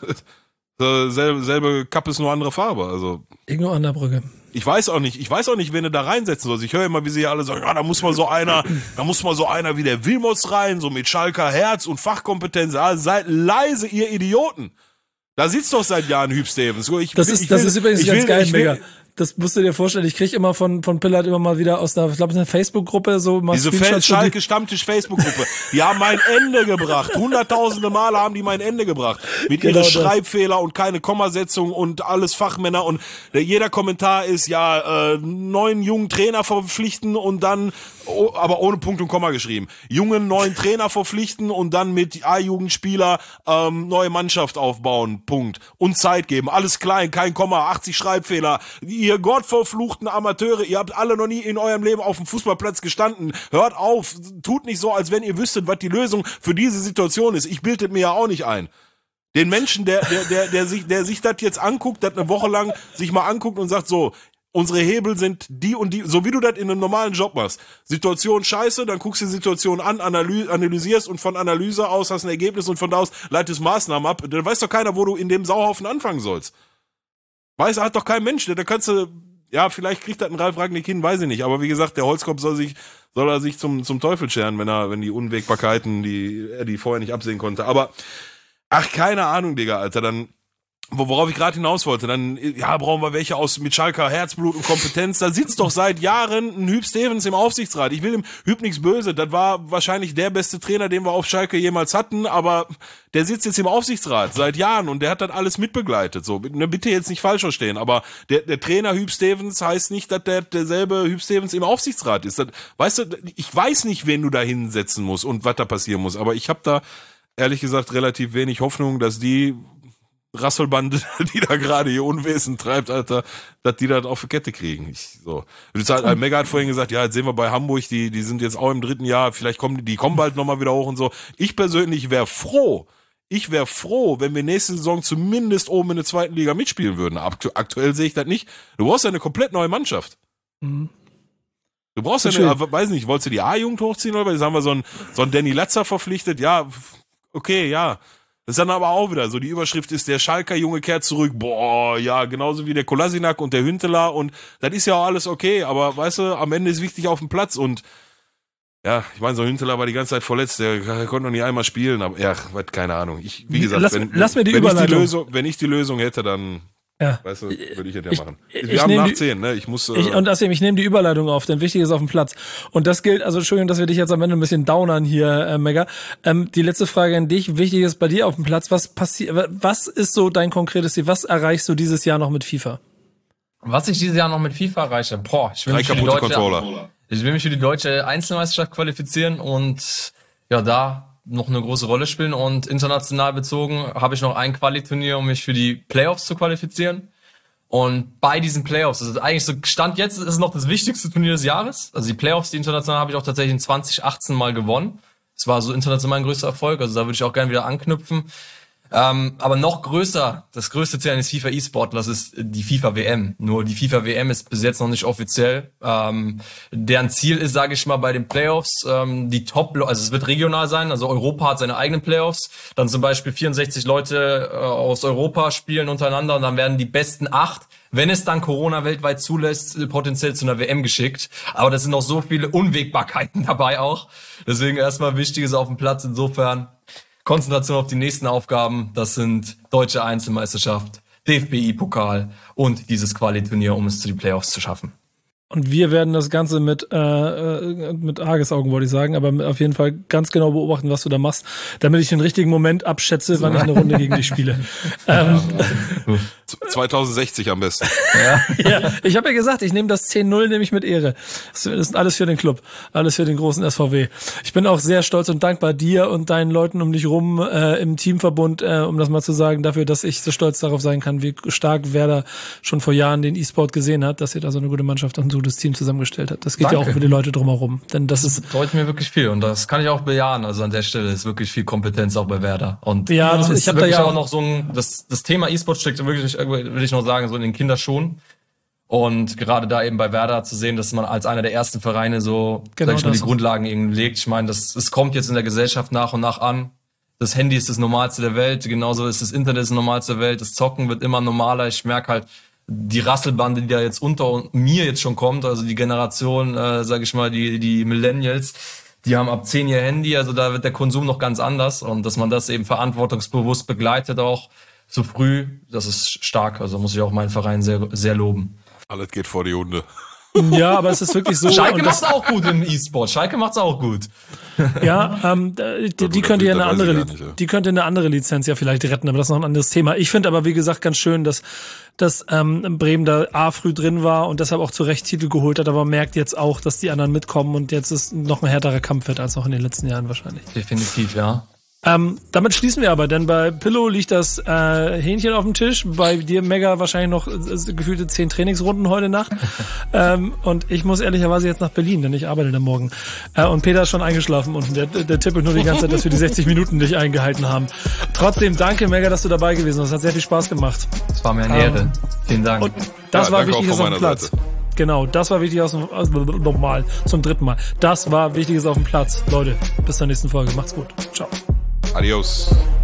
Selbe Kappe ist nur andere Farbe, also. Ingo Anderbrügge. Ich weiß auch nicht, wen du da reinsetzen sollst. Ich höre immer, wie sie alle sagen, ja, da muss mal so einer wie der Wilmots rein, so mit Schalker Herz und Fachkompetenz. Ja, seid leise, ihr Idioten. Da sitzt doch seit Jahren Hüb Stevens. Das ist übrigens ganz geil, Mega. Das musst du dir vorstellen. Ich krieg immer von Pillard immer mal wieder aus einer, ich glaube, eine Facebook-Gruppe so mal diese Schalke Stammtisch Facebook-Gruppe. Die haben mein Ende gebracht. Hunderttausende Male haben die mein Ende gebracht. Mit ihren Schreibfehler und keine Kommasetzung und alles Fachmänner und jeder Kommentar ist neuen jungen Trainer verpflichten und dann, aber ohne Punkt und Komma geschrieben. Jungen neuen Trainer verpflichten und dann mit A-Jugendspieler neue Mannschaft aufbauen. Punkt. Und Zeit geben. Alles klein, kein Komma, 80 Schreibfehler. Ihr gottverfluchten Amateure, ihr habt alle noch nie in eurem Leben auf dem Fußballplatz gestanden. Hört auf, tut nicht so, als wenn ihr wüsstet, was die Lösung für diese Situation ist. Ich bildet mir ja auch nicht ein. Den Menschen, der sich das jetzt anguckt, das eine Woche lang sich mal anguckt und sagt so, unsere Hebel sind die und die, so wie du das in einem normalen Job machst. Situation scheiße, dann guckst du die Situation an, analysierst und von Analyse aus hast ein Ergebnis und von da aus leitest Maßnahmen ab. Dann weiß doch keiner, wo du in dem Sauhaufen anfangen sollst. Hat doch kein Mensch, da kannst du, ja, vielleicht kriegt das ein Ralf Rangnick hin, weiß ich nicht, aber wie gesagt, der Holzkopf soll er sich zum Teufel scheren, wenn die Unwägbarkeiten, die vorher nicht absehen konnte, aber, keine Ahnung, Digga, Alter, dann, worauf ich gerade hinaus wollte, dann, ja, brauchen wir welche mit Schalker Herzblut und Kompetenz. Da sitzt doch seit Jahren ein Huub Stevens im Aufsichtsrat. Ich will dem Huub nichts böse. Das war wahrscheinlich der beste Trainer, den wir auf Schalke jemals hatten, aber der sitzt jetzt im Aufsichtsrat seit Jahren und der hat das alles mitbegleitet. So, bitte jetzt nicht falsch verstehen, aber der Trainer Huub Stevens heißt nicht, dass derselbe Huub Stevens im Aufsichtsrat ist. Das, weißt du, ich weiß nicht, wen du da hinsetzen musst und was da passieren muss, aber ich habe da ehrlich gesagt relativ wenig Hoffnung, dass die Rasselbande, die da gerade ihr Unwesen treibt, Alter, dass die das auf die Kette kriegen. Mega hat vorhin gesagt, ja, jetzt sehen wir bei Hamburg, die sind jetzt auch im 3. Jahr, vielleicht kommen bald nochmal wieder hoch und so. Ich persönlich wäre froh, wenn wir nächste Saison zumindest oben in der 2. Liga mitspielen würden. Aktuell sehe ich das nicht. Du brauchst ja eine komplett neue Mannschaft. Mhm. Du brauchst weiß nicht, wolltest du die A-Jugend hochziehen oder? Jetzt haben wir so einen Danny Latzer verpflichtet. Ja, okay, ja. Das ist dann aber auch wieder so, die Überschrift ist, der Schalker Junge kehrt zurück. Boah, ja, genauso wie der Kolasinac und der Hünteler und das ist ja auch alles okay, aber weißt du, am Ende ist wichtig auf dem Platz und ja, ich meine, so Hünteler war die ganze Zeit verletzt, der konnte noch nie einmal spielen, aber ja, keine Ahnung. Wie gesagt, wenn ich die Lösung hätte, dann ja. Weißt du, würde ich das ja machen. Wir haben nach 10, ne? Ich nehme die Überleitung auf, denn wichtig ist auf dem Platz. Und das gilt, also Entschuldigung, dass wir dich jetzt am Ende ein bisschen downern hier, Mega. Die letzte Frage an dich. Wichtig ist bei dir auf dem Platz, was ist so dein konkretes Ziel? Was erreichst du dieses Jahr noch mit FIFA? Was ich dieses Jahr noch mit FIFA erreiche? Ich will mich für die deutsche Einzelmeisterschaft qualifizieren und ja, da noch eine große Rolle spielen und international bezogen habe ich noch ein Quali-Turnier, um mich für die Playoffs zu qualifizieren. Und bei diesen Playoffs, das ist eigentlich so, Stand jetzt ist es noch das wichtigste Turnier des Jahres. Also die Playoffs, die international, habe ich auch tatsächlich in 2018 mal gewonnen. Das war so international mein größter Erfolg, also da würde ich auch gerne wieder anknüpfen. Aber noch größer, das größte Ziel eines FIFA E-Sportlers ist die FIFA WM. Nur die FIFA WM ist bis jetzt noch nicht offiziell. Deren Ziel ist, sage ich mal, bei den Playoffs die also es wird regional sein, also Europa hat seine eigenen Playoffs. Dann zum Beispiel 64 Leute aus Europa spielen untereinander und dann werden die besten 8, wenn es dann Corona weltweit zulässt, potenziell zu einer WM geschickt. Aber das sind noch so viele Unwägbarkeiten dabei auch. Deswegen erstmal Wichtiges auf dem Platz. Insofern Konzentration auf die nächsten Aufgaben, das sind Deutsche Einzelmeisterschaft, DFB-Pokal und dieses Quali-Turnier, um es zu den Playoffs zu schaffen. Und wir werden das Ganze mit Argusaugen, wollte ich sagen, aber auf jeden Fall ganz genau beobachten, was du da machst, damit ich den richtigen Moment abschätze, wann ich eine Runde gegen dich spiele. 2060 am besten. Ja, ich habe ja gesagt, ich nehme das 10-0 nehme ich mit Ehre. Das ist alles für den Club, alles für den großen SVW. Ich bin auch sehr stolz und dankbar dir und deinen Leuten um dich rum im Teamverbund, um das mal zu sagen, dafür, dass ich so stolz darauf sein kann, wie stark Werder schon vor Jahren den E-Sport gesehen hat, dass ihr da so eine gute Mannschaft und ein gutes Team zusammengestellt habt. Das geht ja auch für die Leute drumherum. Denn das bedeutet mir wirklich viel und das kann ich auch bejahen. Also an der Stelle ist wirklich viel Kompetenz auch bei Werder. Und ja, ich habe da ja auch noch so das Thema E-Sport steckt wirklich, will ich noch sagen, so in den Kinderschuhen. Und gerade da eben bei Werder zu sehen, dass man als einer der ersten Vereine so, sag ich mal, die Grundlagen irgendwie legt. Ich meine, es kommt jetzt in der Gesellschaft nach und nach an. Das Handy ist das Normalste der Welt, genauso ist das Internet das Normalste der Welt. Das Zocken wird immer normaler. Ich merke halt, die Rasselbande, die da jetzt unter mir jetzt schon kommt, also die Generation, sag ich mal, die Millennials, die haben ab 10 ihr Handy, also da wird der Konsum noch ganz anders und dass man das eben verantwortungsbewusst begleitet auch so früh, das ist stark, also muss ich auch meinen Verein sehr, sehr loben. Alles geht vor die Hunde. Ja, aber es ist wirklich so. Schalke macht's auch gut im E-Sport. Schalke macht's auch gut. Ja, die könnte ja die könnte eine andere Lizenz ja vielleicht retten, aber das ist noch ein anderes Thema. Ich finde aber, wie gesagt, ganz schön, dass Bremen da früh drin war und deshalb auch zu Recht Titel geholt hat, aber man merkt jetzt auch, dass die anderen mitkommen und jetzt ist noch ein härterer Kampf wird als noch in den letzten Jahren wahrscheinlich. Definitiv, ja. Damit schließen wir aber, denn bei Pillow liegt das Hähnchen auf dem Tisch, bei dir Mega wahrscheinlich noch gefühlte 10 Trainingsrunden heute Nacht und ich muss ehrlicherweise jetzt nach Berlin, denn ich arbeite da morgen und Peter ist schon eingeschlafen und der tippelt nur die ganze Zeit, dass wir die 60 Minuten nicht eingehalten haben. Trotzdem danke Mega, dass du dabei gewesen bist, es hat sehr viel Spaß gemacht. Es war mir eine Ehre, vielen Dank. Und das war Wichtiges auf dem Platz. Seite. Genau, das war Wichtiges nochmal, zum 3. Mal. Das war Wichtiges auf dem Platz. Leute, bis zur nächsten Folge. Macht's gut. Ciao. Adios.